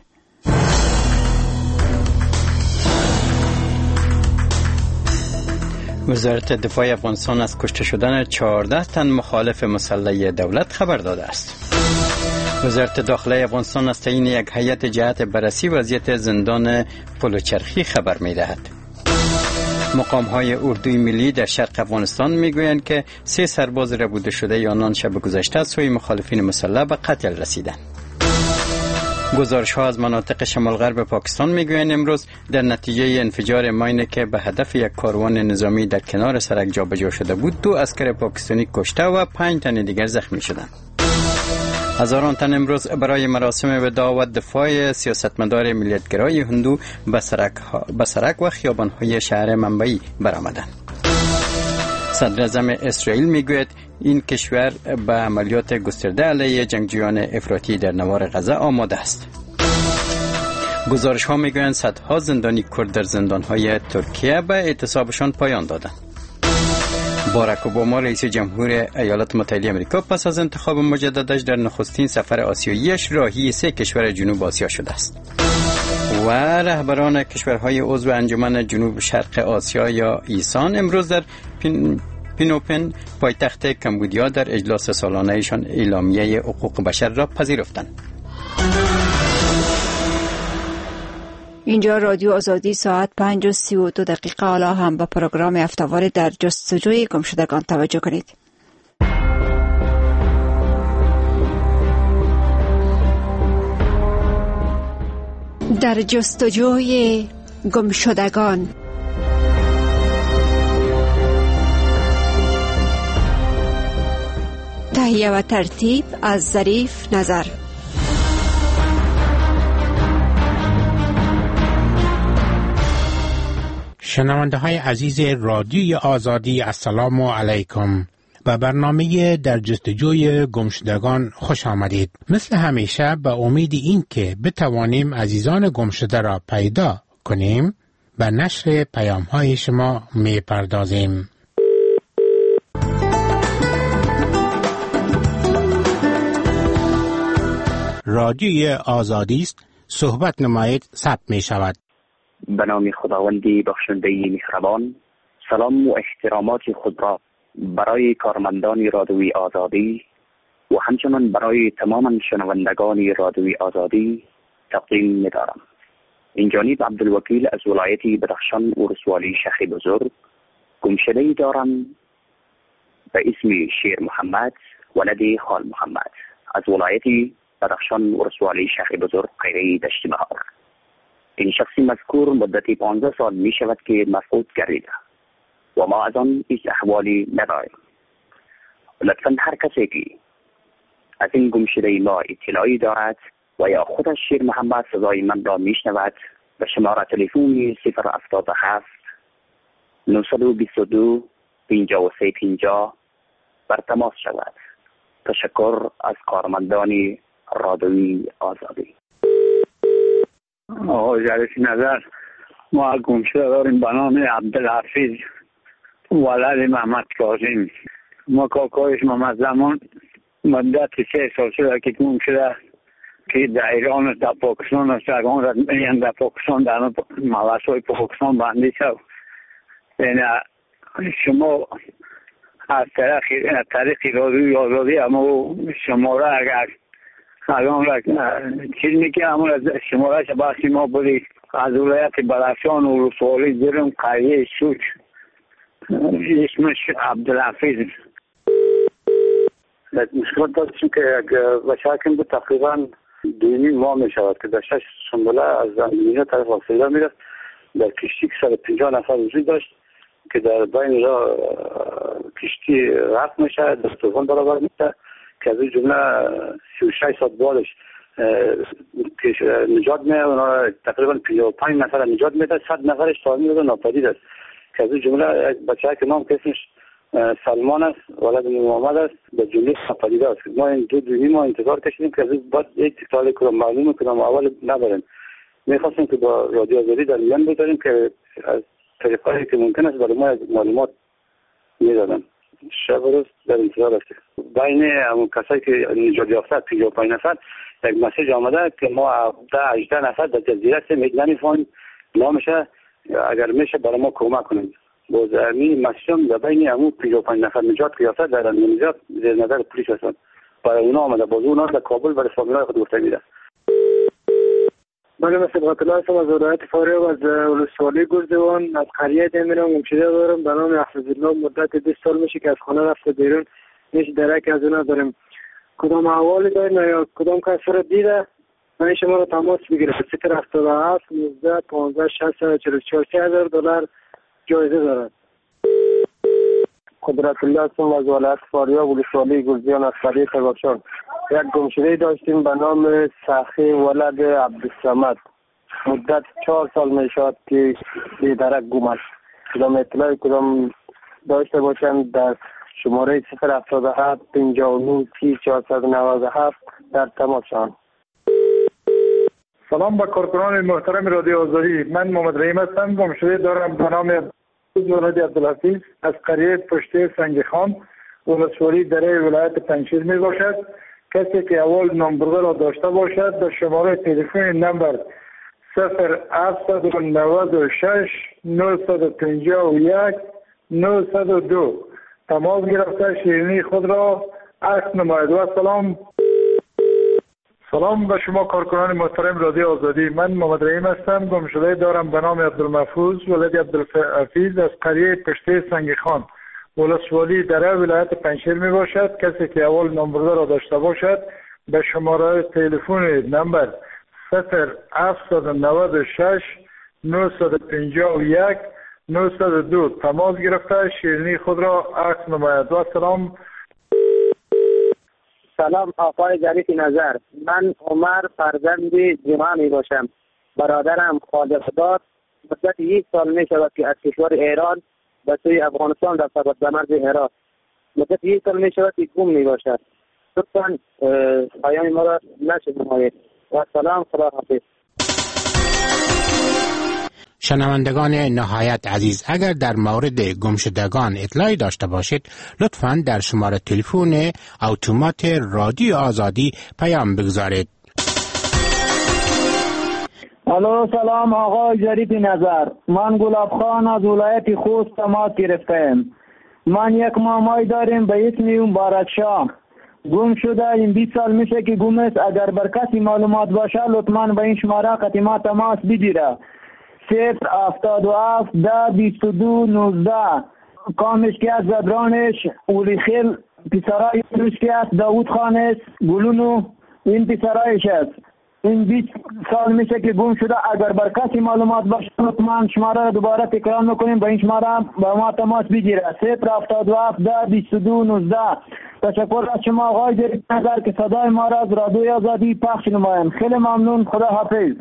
وزارت دفاع افغانستان از کشته شدن چهارده تن مخالف مسلح دولت خبر داده است. وزارت داخله افغانستان از تعیین یک هیئت جهت بررسی وضعیت زندان پلوچرخی خبر می‌دهد. مقام‌های اردوی ملی در شرق افغانستان می‌گویند که سه سرباز ربوده شده آنان شب گذشته از سوی مخالفین مسلح به قتل رسیدند. گزارش‌ها از مناطق شمال غرب پاکستان می‌گویند امروز در نتیجه انفجار ماینی که به هدف یک کاروان نظامی در کنار سرک جابجا شده بود دو عسکر پاکستانی کشته و پنج تن دیگر زخمی شدند. هزاران تن امروز برای مراسم وداع و دفاع سیاستمدار ملیت‌گرای هندو به سرک, به سرک و خیابان‌های شهر منبعی برآمدند. صدر اعظم اسرائیل میگوید این کشور به عملیات گسترده علیه جنگجویان افراطی در نوار غزه آماده است. گزارش ها میگویند صدها زندانی کرد در زندان‌های ترکیه به اعتصابشان پایان دادند. باراک اوباما رئیس جمهور ایالات متحده آمریکا پس از انتخاب مجددش در نخستین سفر آسیاییش راهی سه کشور جنوب آسیا شده است. و رهبران کشورهای عضو انجمن جنوب شرق آسیا یا ایسان امروز در پین پینوپن پایتخت کمبودیا در اجلاس سالانه‌شان اعلامیه حقوق بشر را پذیرفتند. اینجا رادیو آزادی ساعت پنج و سی و دو دقیقه. حالا هم به پروگرام هفته‌وار در جستجوی گمشدگان توجه کنید. در جستجوی گمشدگان. تهیه و ترتیب از ظریف نظر. شنونده های عزیز رادیوی آزادی، السلام علیکم. به برنامه در جستجوی گمشدگان خوش آمدید. مثل همیشه به امید این که بتوانیم عزیزان گمشده را پیدا کنیم به نشر پیام های شما می پردازیم. رادیوی آزادی است، صحبت نمایید، ثبت می شود. به نام خداوندی بخشنده مهربان. سلام و احترامات خود را برای کارمندان رادیوی آزادی و همچنان برای تمام شنوندگان رادیوی آزادی تقدیم می‌دارم. این جانب عبدالوکیل از ولایت بدخشان ولسوالی شیخ بزرگ گمشده‌ای دارم به اسم شیر محمد ولد خال محمد از ولایت بدخشان ولسوالی شیخ بزرگ قیره دشت بهار. این شخص مذکور مدتی پانزده سال می شود که مفقود گردیده. و ما از آن هیچ احوالی نداریم. لطفا هر کسی که از این گمشده ما اطلاعی دارد و یا خودش شیر محمد صدای من را میشنود به شماره تلفنی صفر هفتاد و هفت نهصد و بیست و دو پنجاه و سه پنجاه بر تماس شود. تشکر از کارمندان رادیوی آزادی. آقای جلیسی نظر، ما گمشده داریم به نام عبدالحفیظ ولد محمد کاظم. ما کاکایش محمد زمان مدت سه سال شده که گم شده که در ایران است، در پاکستان است، در آن میگن در پاکستان، در ملسای پاکستان بندی شد. یعنی شما از طریق از طریق رادیوی آزادی اما شماره اگر الان چیز میگه اما شماره بخشی ما بودی از ولایت بدخشان و رسوالی دیرم قریه سوچ، اسمش عبدالحفیظ. مشکلات داشتیم که بچه‌کم بود تقریبا دویمی ماه می شود که در شش سنبله از زمینه طرف آسیلا می رفت. در کشتی که صد و پنجاه نفر وجود داشت که در بین را کشتی غرق می شود، در طوفان برابر می شود که از این جمله سی و شش ساعت بعدش نجات می اونا تقریبا پنجاه و پنج نفر نجات می داد، صد نفرش تا می ناپدید است که از این جمله بچه که نام کسمش سلمان است، ولد محمد است، به جمله ناپدید است. ما این دو دویمی ما انتظار کشیدیم که از این بعد یک تکرار کدام معلومه کدام اول نداریم. میخواستیم که با رادیو آزادی در میان بذاریم که از طریقایی که ممکن است برای ما معلومات میدادن. شب روز در انتظار هستیم. بین همون کسایی که نجات یافته پنجاه و پنج نفر یک مسیج آمده که ما هجده نفر در جزیره هستیم، نمی‌فهمیم نامشه، اگر میشه برای ما کمک کنید. با زمین مسیجم در بین همون پنجاه و پنج نفر نجات که یافته در نجات زیر نظر پلیس هستند. برای اونا آمده، باز اونا در کابل برای فامیلای خود گفته میده. من صبغت الله هستم از ولایت فاریاب، از ولسوالی گرزوان، از قریه دیمینم گمشده دارم به نام حفظ الله. مدت بیست سال میشه که از خانه رفته بیرون، هیچ درک از اون نداریم. کدام احوالی داریم یا کدام کس را دیده من شما را تماس بگیرم. صفر هفتاد و هفت نوزده پانزده شصت چهل و چهار هزار دلار جایزه دارد. قدرت الله هستم از ولایت فاریاب، ولسوالی گرزوان، از قریه تگاکشان. یک گمشده داشتیم به نام سخی ولد عبدالصمد. مدت چهار سال می شود که بی‌درک گم است. کدام اطلاعی کدام داشته باشند در شماره صفر هفتاد و هفت پنجاه و نه سی چهارصد و نود و هفت در تماس شوند. سلام به کارکنان محترم رادیو آزادی. من محمد رحیم هستم. گمشده دارم به نام ولد عبدالحفیظ از قریه پشته سنگخان، ولسوالی دره ولایت پنجشیر می باشد. کسی که اول نامبرده را داشته باشد به شماره تلفن نمبر صفر هفتصد و نود و شش نهصد و پنجاه و یک نهصد و دو تماس گرفته شیرینی خود را عکس نماید. و سلام. سلام به شما کارکنان محترم رادیو آزادی. من محمد رحیم هستم. گمشده دارم به نام عبدالمحفوظ ولد عبدالحفیظ از قریه پشته سنگخان، ولسوالی دره ولایت پنجشیر می باشد. کسی که اول نامبرده را داشته باشد به شماره تلفن نمبر صفر هفتصد و نود و شش نهصد و پنجاه و یک نهصد و دو تماس گرفته شیرینی خود را عکس نماید. و سلام. سلام آقای جلیسی نظر، من عمر فرزند جمعه می باشم. برادرم خالق مدت یک سال می شود که از کشور ایران به سوی افغانستان رفته به مرز هرات. مدت یک سال می شود که گم می باشد. لطفاً پیام ما را نشنوید. و سلام، خدا حافظ. شنوندگان نهایت عزیز، اگر در مورد گمشدگان اطلاعی داشته باشید لطفاً در شماره تلفن اتومات رادیو آزادی پیام بگذارید. الو سلام آقای جریب نظر، من گلاب خان از ولایت خوست تماس گرفتم. من یک مامای داریم به اسم مبارک شاه، گم شده. این بیست سال میشه که گم است. اگر بر کسی معلومات باشه لطفاً به این شماره قدیما تماس بگیره. صفر هفتاد و هفت ده بیست و دو نوزده. کامش که از زدرانش اولی خیل پسرای روش که از داود خان است، گلونو این پسرایش است. این بیست سال میشه که گم شده. اگر بر کسی معلومات باشه لطفاً شماره را دوباره تکرار میکنیم، با این شماره با ما تماس بگیره. صفر هفتاد و هفت ده بیست و دو نوزده. تشکر از شما آقای جریب نظر که صدای ما را از رادیوی آزادی پخش نمایند. خیلی ممنون. خدا حافظ.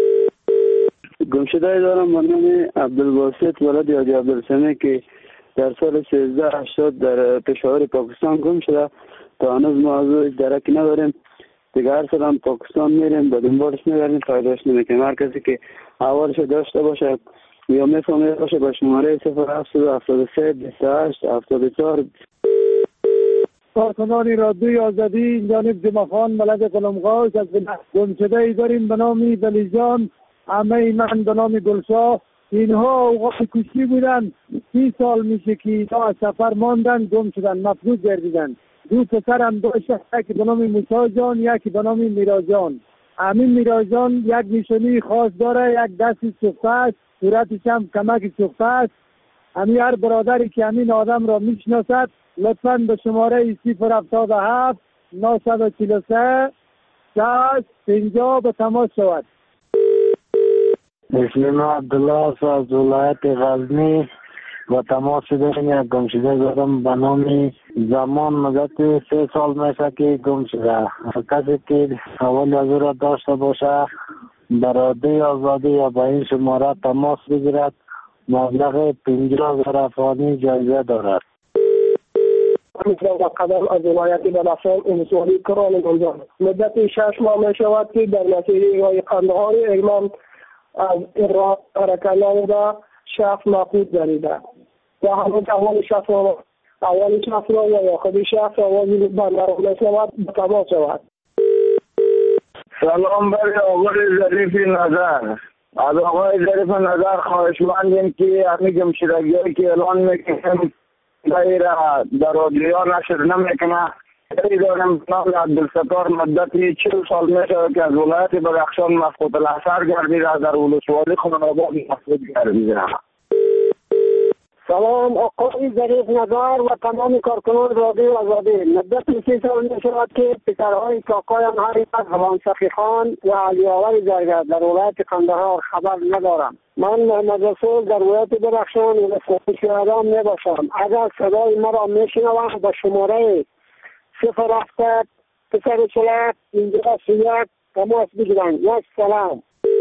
گمشده دارم به نام عبدالباسط ولد یادی عبدالسمی که در سال سیزده هشتاد در پشاور پاکستان گم شده. تا هنوز ما از او درکی نداریم. دیگه هر سال هم پاکستان میریم به دنبالش میگردیم، پیداش نمیکنیم. هر کسی که اولش داشته باشه یا میفهمه باشه به شماره صفر هفتصد و هفتاد و سه بیست و هشت هفتاد و چهار. کارکنان رادیوی آزادی جانب جمعخان ملک قلمقاش از گمشده ای داریم به نام دلیجان، عمه من به نام گلشاه. اینها اوقات کشتی بودن. سی سال میشه که اینها از سفر ماندن، گم شدن، مفقود گردیدن. دو پسر هم داشته، یکی به نام موسی جان، یکی به نام میرا جان. همین میرا جان یک نشانی خاص داره، یک دستی سوخته است، صورتش هم کمک سوخته است. همین هر برادری که همین آدم را میشناسد لطفاً به شماره صفر هفتاد و هفت نهصد و چهل و سه شصت پنجاه به تماس شود. اسم ما عبدالله از ولایت غزنی و تماس داریم. یک گمشده دارم به نام زمان. مدت سه سال میشه که گم شده. کسی که اول از او را داشته باشه برادری آزادی یا با این شماره تماس بگیرد. مبلغ پنجاه هزار افغانی جایزه دارد. میتونم قدم از ولایت بلخشان انسوری کران گلزان. مدت شش ماه می شود که در مسیر رای قندهار ایرمان از ایران حرکت نموده شخص مفقود گردیده. و همون اول شخص را اول شخص را یا خود شخص آوازی بنده را میشود به تماس شود. سلام بر آقای ظریف نظر. از آقای ظریف نظر خواهشمندیم که همین گمشدگی‌هایی که اعلان میکنیم غیر در رادیو نشر نمیکنه. ای دارم نام عبدالستار مدتی چهل سال میشه که از ولایت بدخشان مفقود الاثر گردیده، در ولسوالی خاناباد مفقود گردیده. سلام آقای ظریف نظر و تمام کارکنان رادیو آزادی. مدت سی سال می شود که پسرهای کاکایم حریفت روان سخی خان و علیاور زرگر در ولایت قندهار خبر ندارم. من محمد رسول در ولایت بدخشان و شهرام می باشم. اگر صدای مرا می شنوند به شماره صفر هفتاد پسر چلک اینجا سویت تماس بگیرند. یک سلام.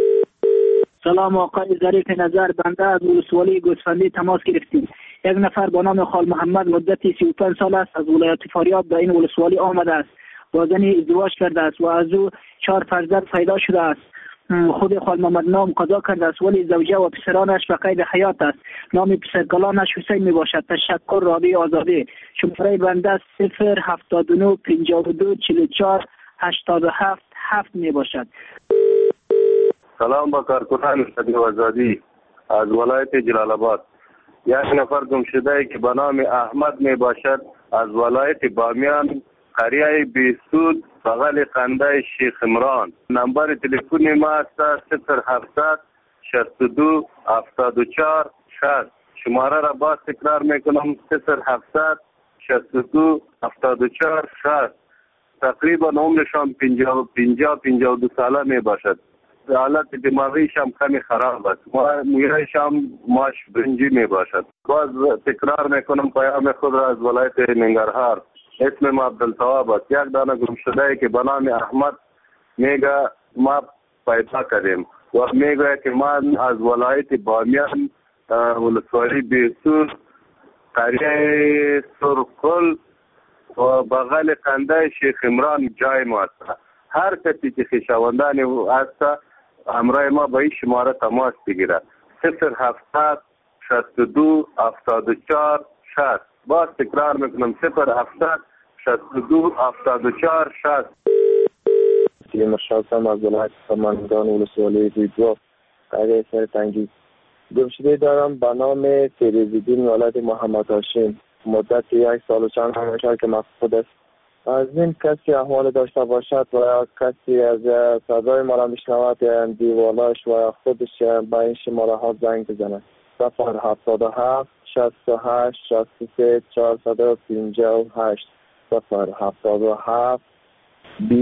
سلام آقای ظریف نظر. بنده از ولسوالی گوسفندی تماس گرفتیم. یک نفر با نام خال محمد مدتی سی و پنج سال است از ولایت فاریاب به این ولسوالی آمده است. با زنی ازدواج کرده است و از او چهار فرزند پیدا شده است. خود خال محمد نام قضا کرده است ولی زوجه و پسرانش به قید حیات است. نام پسرگلانش حسین می باشد. تشکر رادیو آزادی. شماره بنده صفر هفتاد و نه پنجاه و دو چهل و چهار هشتاد و هفت هفت می باشد. سلام با کارکنان رادیو آزادی از ولایت جلال آباد. یک نفر گم شده که به نام احمد می باشد از ولایت بامیان، قریه بیسود، بغل قنده شیخ عمران. نمبر تلفن ما است صفر هفتاد شصت و دو هفتاد و چهار شصت. شماره را باز تکرار میکنم صفر هفتاد شصت و دو هفتاد و چهار شصت. تقریبا عمرشان پنجاه پنجاه پنجاه و دو ساله می باشد. حالت دماغیش هم کمی خراب است. مویش هم ماش برنجی می باشد. باز تکرار میکنم پیام خود را از ولایت ننگرهار. اسم ما عبدالتواب است. یک دانه گم شده که به نام احمد میگه ما پیدا کردیم و میگه که ما از ولایت بامیان ولسوالی بیسور قریه سرخل و بغل قنده شیخ عمران جای ما است. هر کسی که خویشاوندان است همراه ما به این شماره تماس بگیره صفر هفتاد شصت و دو هفتاد و چهار شصت. باز تکرار میکنم صفر هفتاد شصت و دو هفتاد و چهار شصت. مرشد از ولایت سمنگان ولسوالی دیدو قریه سرتنگی. گمشده دارم به نام فیروزالدین ولد محمد هاشم. مدت یک سال و چند همیشه که مفقود است. از این کسی احوال داشته باشد و یا کسی از صدای ما را میشنود یا دیوالاش و خودش به این شماره ها زنگ بزند. صفر هفتاد و هفت شصت و هشت شصت و سه چهارصد و پنجاه و هشت. صفر هفتاد و هفت بیست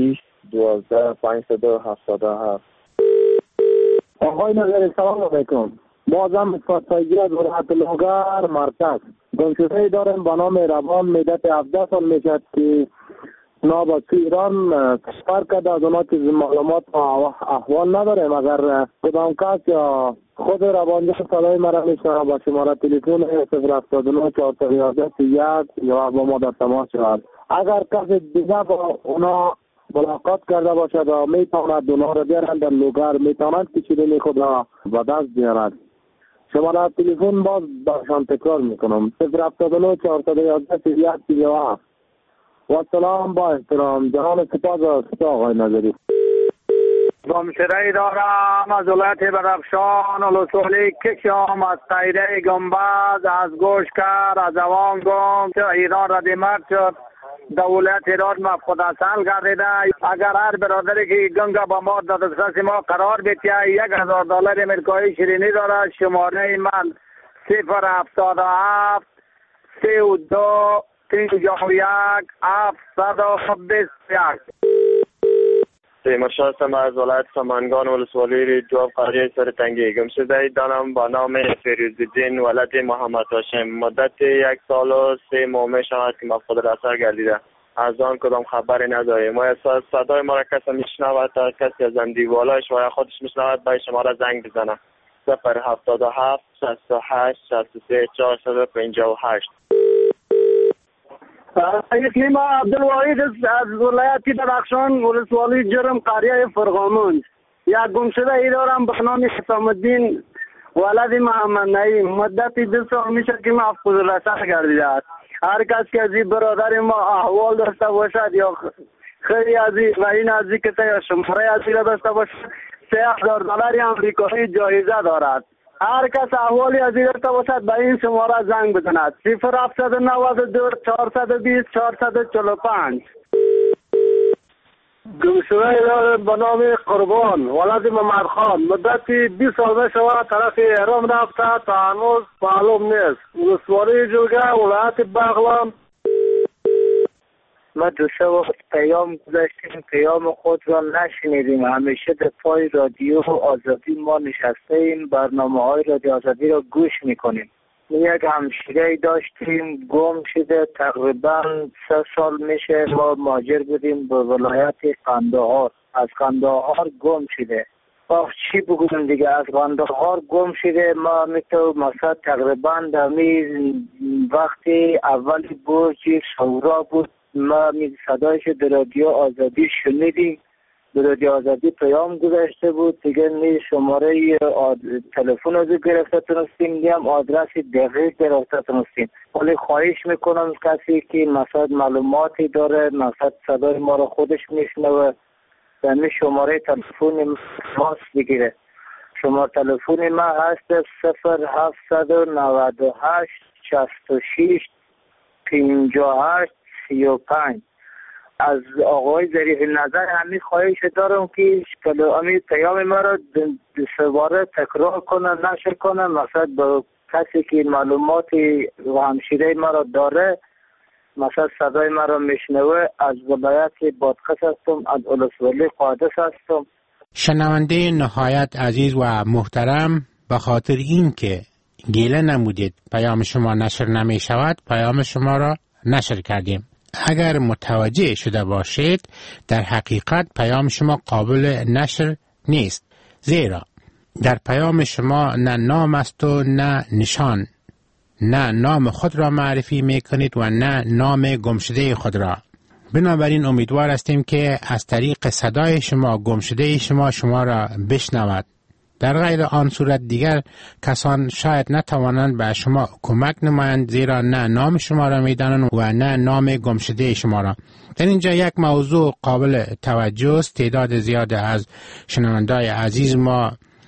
دوازده پنجصد و هفتاد و هفت. آقای نظری سلام علیکم. بازم فتایگی از ولایت لوگر مرکز گمشده دارم به نام روان مدت هفده سال میشد که ناب تو ایران سفر کرده. از اونا که معلومات و احوال نداریم. اگر کدام کس یا خود روانجا صدای مرا میشنه با شماره تلفن صفر هفتاد و نه چهارصد و یازده یک یا با ما در تماس شود. اگر کس دیگه با اونا ملاقات کرده باشد و میتواند اونا را بیارند در لوگر، میتواند که شیرینی خود را به دست بیارد. شماره تلفن باز برشان تکرار میکنم صفر هفتاد و نه چهارصد و یازده یک و هفت. و سلام با احترام. جهان سپاس و سپاس آقای نظری. گمشده دارم از ولایت بدخشان ولسوالی کشم از تایره گنبد از گوشکر از اوان گم ایران ردیمت شد. دولت ایران ما خدا سال گردیده. اگر هر برادری که گنگا با ما در دسترس ما قرار بیتیه یک هزار دلار امریکایی شیرینی داره. شماره من صفر هفتاد و هفت سی و دو تینجا و یک هفتصد و بیست و یک. تیمورشاه هستم از ولایت سمنگان ولسوالی جواب قریه سر تنگی. گمشده دانم با نام فیروزالدین ولد محمد هاشم. مدت یک سال و سه ماه می شود که مفقود اثر گردیده. از آن کدام خبری نداریم. ما احساس صدای ما را کسی میشنود تا کسی از اندیوالایش و خودش میشنود باید شما را زنگ بزنه. صفر هفتاد و هفت شصت و هشت شصت و سه چهارصد و پنجاه و هشت. اقلیم عبدالواحد از ولایت بدخشان ولسوالی جرم قریه فرغامون. یک گمشده ای دارم به نام حسام الدین ولد محمد نعیم. مدت دو سال میشه که مفقود البصر گردیده است. هر کس که از این برادر ما احوال داشته باشد یا خیلی از این و این از این کسی یا شماره از این داشته باشد سه هزار دلار امریکایی جایزه دارد. هر کس احوالی از این داشته باشد به این شماره زنگ بزند صفر هفتصد و نود و دو چهارصد و بیست چهارصد و چهل و پنج. گمشده دارم به نام قربان ولد محمد خان. مدت بیست سال شود طرف ایران رفته تا هنوز معلوم نیست. ولسوالی جوگه ولایت بغلان. ما دو سه وقت پیام گذاشتیم، پیام خود را نشنیدیم. همیشه در پای رادیو آزادی ما نشسته ایم، برنامه های رادیو آزادی را گوش میکنیم. یک همشیره داشتیم گم شده، تقریبا سه سال میشه ما مهاجر بودیم به ولایت قندهار. از قندهار گم شده. آخ چی بگویم دیگه، از قندهار گم شده. ما میتو مثلا تقریبا در وقتی اولی برج شورا بود ما می صدایش در رادیو آزادی شنیدیم. در رادیو آزادی پیام گذاشته بود دیگه نی شماره آد... تلفن رو گرفته تونستیم نیم آدرس دقیق گرفته تونستیم. ولی خواهش میکنم کسی که مثلا معلوماتی داره مثلا صدای ما رو خودش میشنوه یعنی شماره تلفن ماست بگیره. شماره تلفن ما هست صفر هفتصد و نود و هشت شصت و شش پنجاه و هشت سی و پنج. از آقای ظریف نظر همین خواهش دارم که همین پیام ما را سه باره تکرار کنه نشر کنه مثلا به کسی که معلوماتی و همشیره ما را داره مثلا صدای ما را میشنوه. از ولایت بادغیس هستم، از ولسوالی قادس هستم. شنونده نهایت عزیز و محترم، به خاطر این که گله نمودید پیام شما نشر نمی شود پیام شما را نشر کردیم. اگر متوجه شده باشید در حقیقت پیام شما قابل نشر نیست، زیرا در پیام شما نه نام است و نه نشان، نه نام خود را معرفی می کنید و نه نام گمشده خود را. بنابراین امیدوار هستیم که از طریق صدای شما گمشده شما شما را بشنود. در غیر آن صورت دیگر کسان شاید نتوانند به شما کمک نمایند، زیرا نه نام شما را میدانند و نه نام گمشده شما را. در اینجا یک موضوع قابل توجه است. تعداد زیاد از شنوندای عزیز ما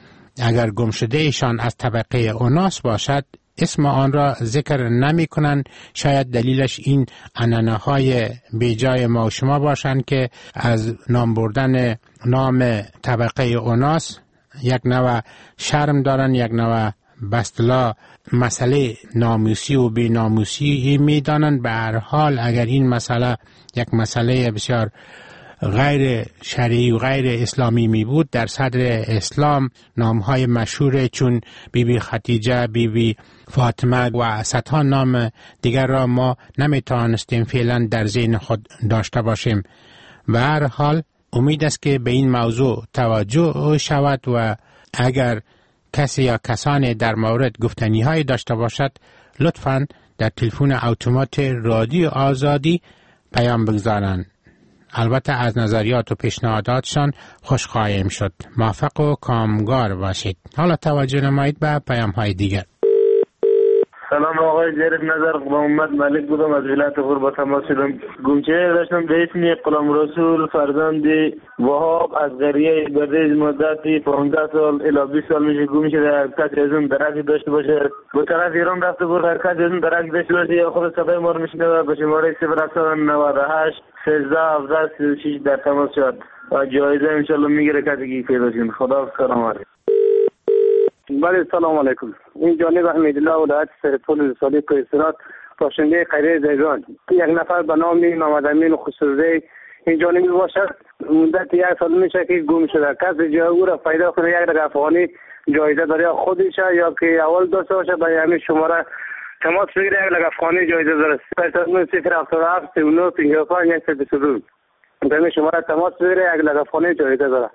اگر گمشده ایشان از طبقه اوناس باشد اسم آن را ذکر نمی کنند. شاید دلیلش این عنعنه های بیجای ما و شما باشند که از نام بردن نام طبقه اوناس یک نوع شرم دارن، یک نوع بستلا مسئله ناموسی و بی ناموسی می دانن. به هر حال اگر این مسئله یک مسئله بسیار غیر شرعی و غیر اسلامی می بود، در صدر اسلام نامهای مشهور چون بیبی بی خدیجه، بیبی بی فاطمه و صدها نام دیگر را ما نمی توانستیم فعلا در ذهن خود داشته باشیم. به هر حال امید است که به این موضوع توجه شود و اگر کسی یا کسانی در مورد گفتنی های داشته باشد لطفاً در تلفن اتومات رادیو آزادی پیام بگذارند. البته از نظریات و پیشنهاداتشان خوش خواهیم شد. موفق و کامگار باشید. حالا توجه نمایید به پیام های دیگر. سلام آقای جریب نظر، محمد ملک بودم از ولایت غرب تماس شدم. گمچه داشتم به اسم غلام رسول فرزند وهاب از قریه بردیج مدتی پانزده سال الی بیست سال میشه گم شده. کسی از اون درکی داشته باشه به طرف ایران رفته بود، هر کسی از اون درک داشته باشه یا خود صفحه ما رو میشنه به شماره صفر هفت نود و هشت سیزده هفده سی و شش در تماس شد و جایزه انشالله میگیره کسی که پیدا شد. خدا سلام علیکم. بله سلام علیکم. این جانب احمدالله ولایت سرپل رسالی کوهستان باشنده قریه زیدان یک نفر به نام محمد امین خسروی این جانب باشد. مدت یک سال میشه که گم شده. کسی جای او را پیدا کنه یک رقم افغانی جایزه داره، خودشه یا که اول داشته باشه به همین شماره تماس بگیره یک رقم افغانی جایزه داره. صفر هفتاد و هفت سی و نه پنجاه و پنج یک صد و بیست و دو به همین شماره تماس بگیره یک رقم افغانی جایزه داره.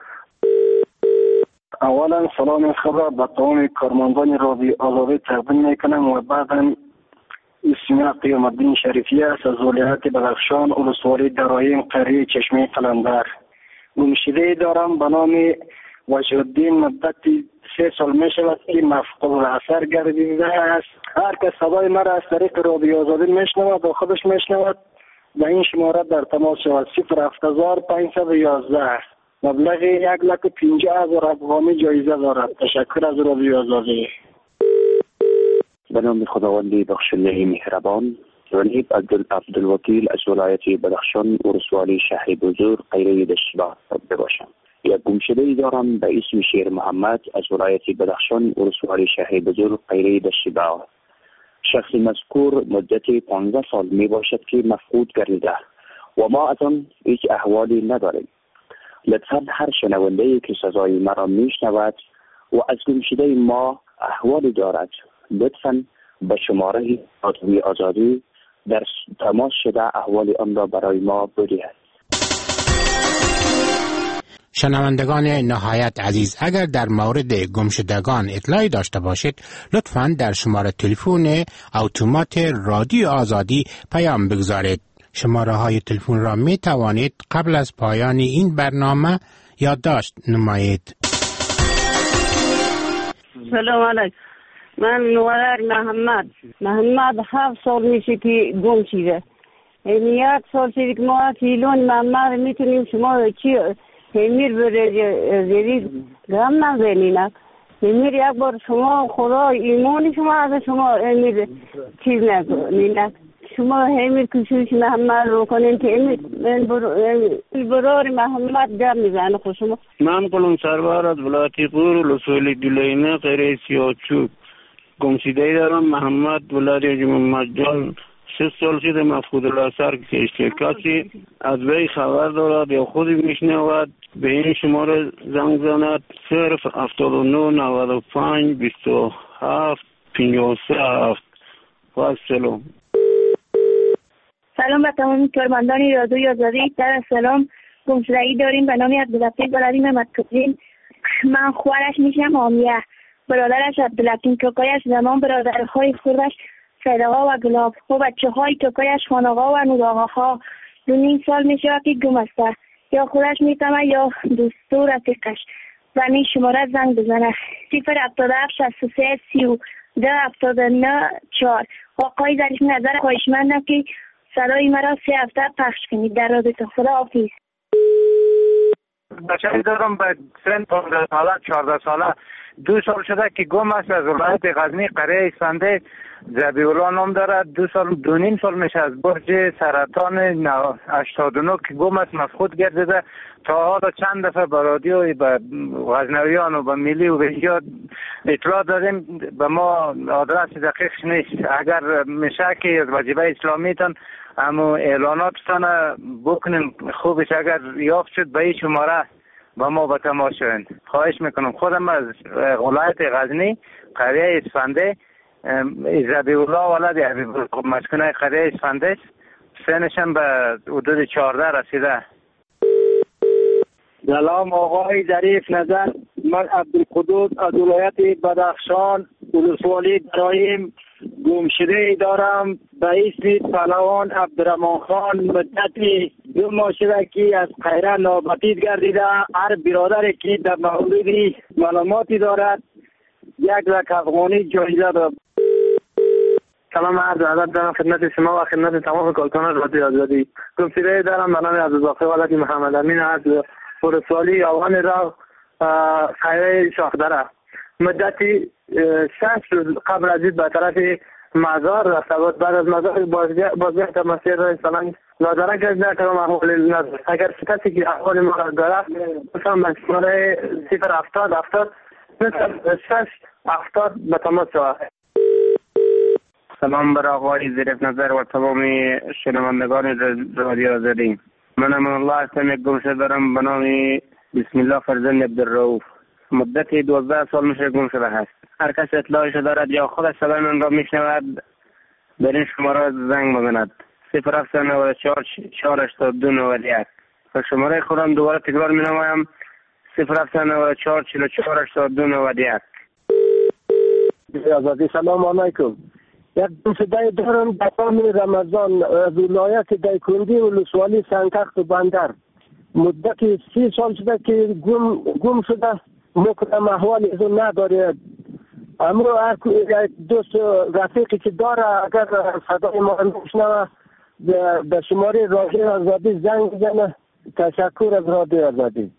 اولا سلام خبر به تمام کارمندان رادیو آزادی تقدیم میکنم و بعدا اسم قیام الدین شریفی است از ولایت بدخشان ولسوالی درایم قریه چشمه قلندر. گمشده دارم به نام وجه الدین مدت سه سال می شود که مفقود الاثر گردیده است. هر کس صدای مرا از طریق رادیو آزادی میشنود و خودش میشنود به این شماره در تماس شود. صفر هفت هزار پنجصد و یازده مبلغ یک لک پنجاه هزار افغانی جایزه دارد. تشکر از رادیو آزادی. به نام خداوند بخشنده مهربان. جناب عبدالوکیل از ولایت بدخشان ولسوالی شهر بزرگ قریه دشتبه باشم. یک گمشده دارم به اسم شیر محمد از ولایت بدخشان ولسوالی شهر بزرگ قریه دشتبه. شخص مذکور مدت پانزده سال می باشد که مفقود گردیده و ما از آن هیچ احوالی نداریم. لطفا هر شنونده‌ای که صدای مرا میشنود و از گمشده ما احوالی دارد لطفا به شماره رادیوی آزادی در تماس شده احوال آن را برای ما بدهد. شنوندگان نهایت عزیز، اگر در مورد گمشدگان اطلاعی داشته باشید لطفاً در شماره تلفن اتومات رادیو آزادی پیام بگذارید. شماره های تلفن را می توانید قبل از پایان این برنامه یادداشت نمایید. سلام علیکم. من نوار محمد محمد هفت سال میشه که گم شده. این یک سال شده که ما کیلون محمد میتونیم شما چی امیر بره زیرید گم نزنید. امیر یک بار شما خدا ایمانی شما از شما امیر چیز نکنید. شما امیر کشوش محمد رو کنین که امیر برار محمد گم میزنه. خود شما من قلم سرور از ولایت غور ولسوالی دولینه قریه سیاچوب گمشده دارم. محمد ولایت محمد جان سه سال شده مفقود الاثر کشته. کسی از وی خبر دارد یا خودی میشنود به این شماره زنگ زند. صرف هفتاد و نه نود و پنج بیست و هفت پنجاه و سه هفت. و سلام. سلام به تمام کارمندان رادیوی آزادی. در سلام گمشدگی داریم به نام عبداللطیف ولادی محمدکوزین. من خواهرش میشم آمیه، برادرش عبدالحکیم، کاکایش زمان، برادرهای خودش صدقا و گلاب و بچه های کاکایش خانقا و نوراغاها. دو نیم سال میشه که گم است. یا خودش میتمه یا دوست و رفیقش و این شماره زنگ بزنه. صفر هفتاد و هفت شصت و سه سی و ده هفتاد و نه چهار. آقای ظریف نظر خواهشمندم که صدای مرا سه هفته پخش کنید در رادیو. خدا حافظ. بچه دارم به سن پانزده ساله چهارده ساله دو سال شده که گم است از ولایت غزنی قریه اسفنده ذبیح الله نام دارد. دو سال دو نیم سال میشه از برج سرطان هشتاد و نه که گم است مفقود گردیده. تا حالا چند دفعه به رادیو به غزنویان و به ملی و به اینجا اطلاع دادیم، به ما آدرس دقیقش نیست. اگر میشه که از واجبه اسلامیتان اما اعلاناتتان بکنیم خوبش، اگر یافت شد به این شماره با ما به تماس شوین. خواهش میکنم. خودم از ولایت غزنی قریه اسفنده، ذبیح الله ولد حبیب الله مسکن قریه اسفنده است. سنشم به حدود چهارده رسیده. سلام آقای ظریف نظر، من عبدالقدوس از ولایت بدخشان ولسوالی برایم گمشده دارم به اسم پهلوان عبدالرحمن خان. مدتی دو ماه شده که از قیره نابتید گردیده. هر برادری که در مورد معلوماتی دارد یک لک افغانی جایزه دارد. سلام عرض ادب دارم خدمت شما و خدمت تمام کارکنان رادیو آزادی. گمشده دارم به نام عبدالباقی ولد محمد امین از ولسوالی آوان را قیره شاخدره. مدتی شش روز قبل از این به طرف مزار رفته بود. بعد از مزار بازگشت مسیر را انسان نظره گذاشته که احوال نظر اگر کسی که احوال ما را دارد مثلا من شماره صفر هفتاد هفتاد شش هفتاد به تماس شود. سلام بر آقای ظریف نظر و تمام شنوندگان رادیو آزادی. من امان الله هستم. یک گمشده دارم به نام بسم الله فرزند عبدالرؤوف. مدت دوازده سال میشه گم شده هست. هر کس اطلاعش دارد یا خودش صدای من را میشنود در این شماره زنگ بزند. صفر هفت نود چهار چهار هشتاد دو نود یک. و شماره خودم دوباره تکرار می نمایم صفر هفت نود چهار چهار چهار هشتاد دو نود یک. آزادی. سلام علیکم. یک گمشده دارم به نام رمضان از ولایت دایکنډي ولسوالی سنگتخت بندر. مدت سی سال شده که گم گم شده. مکرم احوال از اون نداره. امرو یک دوست رفیقی که داره اگر صدای ما میشنوه به شماره رادیو آزادی زنگ بزنه. تشکر از رادیو آزادی.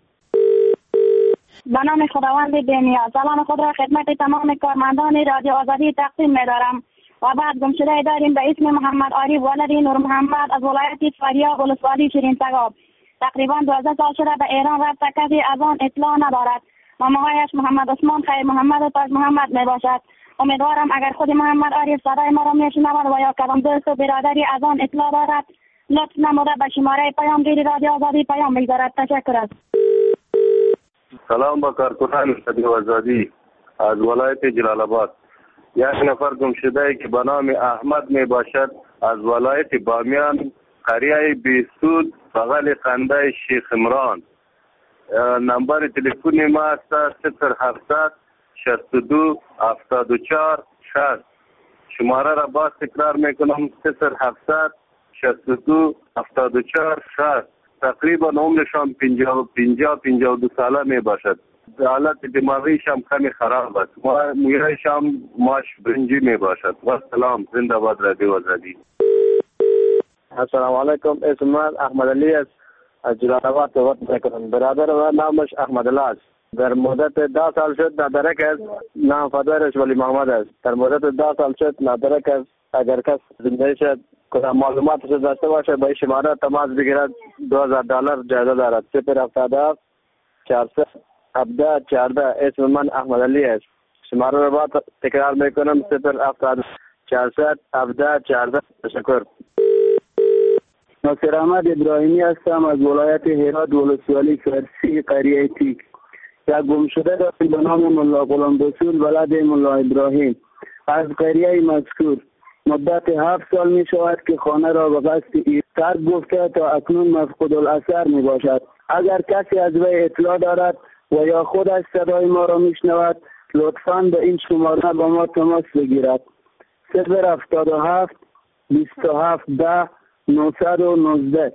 به نام خداوند بی‌نیاز سلام خود را خدمت تمام کارمندان رادیو آزادی تقدیم می‌دارم. و بعد گمشده داریم به اسم محمد عارف ولد نور محمد از ولایت فاریاب ولسوالی شیرین تگاب. تقریبا دوازده سال شده به ایران رفته، کسی از آن اطلاع ندارد. ماماهایش محمد عثمان خیر محمد و تاج محمد می باشد. امیدوارم اگر خود محمد عارف صدای ما را میشنود و یا کدام دوست و برادری از آن اطلاع دارد لطف نموده به شماره پیامگیر رادیو آزادی پیام بگذارد. تشکر است. سلام با کارکنان رادیو آزادی از ولایت جلال آباد. یک نفر گمشده که به نام احمد می باشد از ولایت بامیان قریه بیسود بغل قنده شیخ عمران. نمبر تلفن ما است صفر هفتصد شصت و دو هفتاد و چهار شصت. شماره را باز تکرار میکنم صفر هفتصد شصت و دو هفتاد و چهار شصت. تقریبا عمرشان پنجاه پنجاه پنجاه و دو ساله می باشد. حالت دماغیش هم کمی خراب است. مویش هم ماش برنجی می باشد. و سلام. زنده باد رادیو آزادی. السلام علیکم. اسم من احمد علی است. از جلال آباد صحبت میکنم. برادر من نامش احمد الله است. در مدت ده سال شد ندرک است. نام فادرش ولی محمد است. در مدت ده سال شد ندرک است. اگر کس زنده شد کدام معلوماتش داشته باشه به شماره تماس بگیرد. دو هزار دلار جایزه دارد. صفر هفتاد هفت چهارصد هفده چهارده. اسم من احمد علی است. شماره را بعد تکرار میکنم صفر هفتاد چهارصد هفده چهارده. تشکر. ناصر احمد ابراهیمی هستم از ولایت هرات ولسوالی فرسی قریه تیک. یک گمشده داریم به نام ملا غلام رسول ولد ملا ابراهیم از قریه مذکور. مدت هفت سال می شود که خانه را به قصد ترک گفته تا اکنون مفقود الاثر می باشد. اگر کسی از وی اطلاع دارد و یا خودش صدای ما را می شنود لطفاً به این شماره با ما تماس بگیرد. صفر هفتاد و هفت بیست و هفت ده نهصد و نوزده.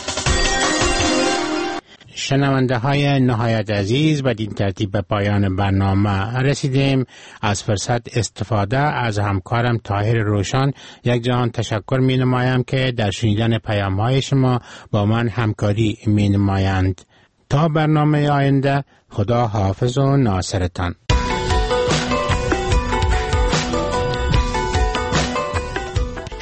شنونده های نهایت عزیز، بدین ترتیب به پایان برنامه رسیدیم. از فرصت استفاده از همکارم طاهر روشن یک جهان تشکر می نمایم که در شنیدن پیام های شما با من همکاری می نمایند. تا برنامه آینده، خدا حافظ و ناصرتان.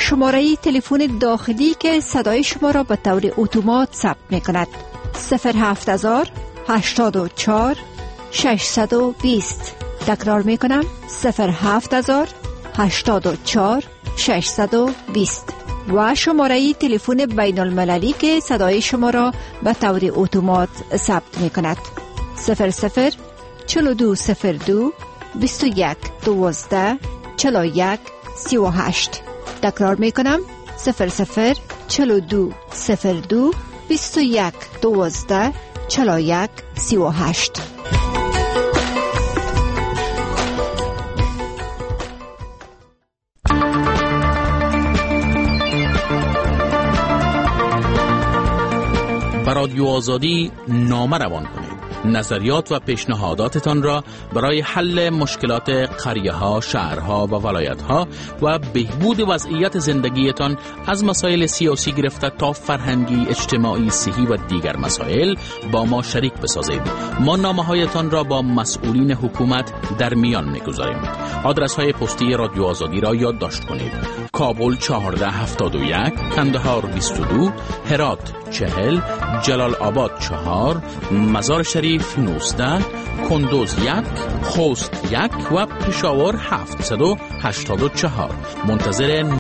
شماره تلفن داخلی که صدای شما را به طور اتومات ثبت می کند. صفر هفت هزار هشتاد و چهار ششصد و بیست. تکرار می کنم. صفر هفت هزار هشتاد و چهار ششصد و بیست. و شماره تلفن بین المللی که صدای شما را به طور اتومات ثبت می کند. صفر صفر چلو دو صفر دو بیست و یک دوازده چلو یک سی و هشت. تکرار می کنم. صفر صفر چلو دو صفر دو بیست و یک دوازده چلو یک سی و هشت. به رادیو آزادی نامه روان کنید. نظریات و پیشنهاداتتان را برای حل مشکلات قریه ها، شهرها و ولایت ها و بهبود وضعیت زندگیتان از مسائل سیاسی گرفته تا فرهنگی، اجتماعی، صحی و دیگر مسائل با ما شریک بسازید. ما نامه هایتان را با مسئولین حکومت در میان میگذاریم. آدرس های پستی رادیو آزادی را یادداشت کنید. کابل چهارده هفتاد و یک، کندهار بیست و دو، هرات چهل، جلال آباد چهار، مزار شریف نوزده، کندوز یک، خوست یک و پشاور هفتصد و هشتاد و چهار. منتظر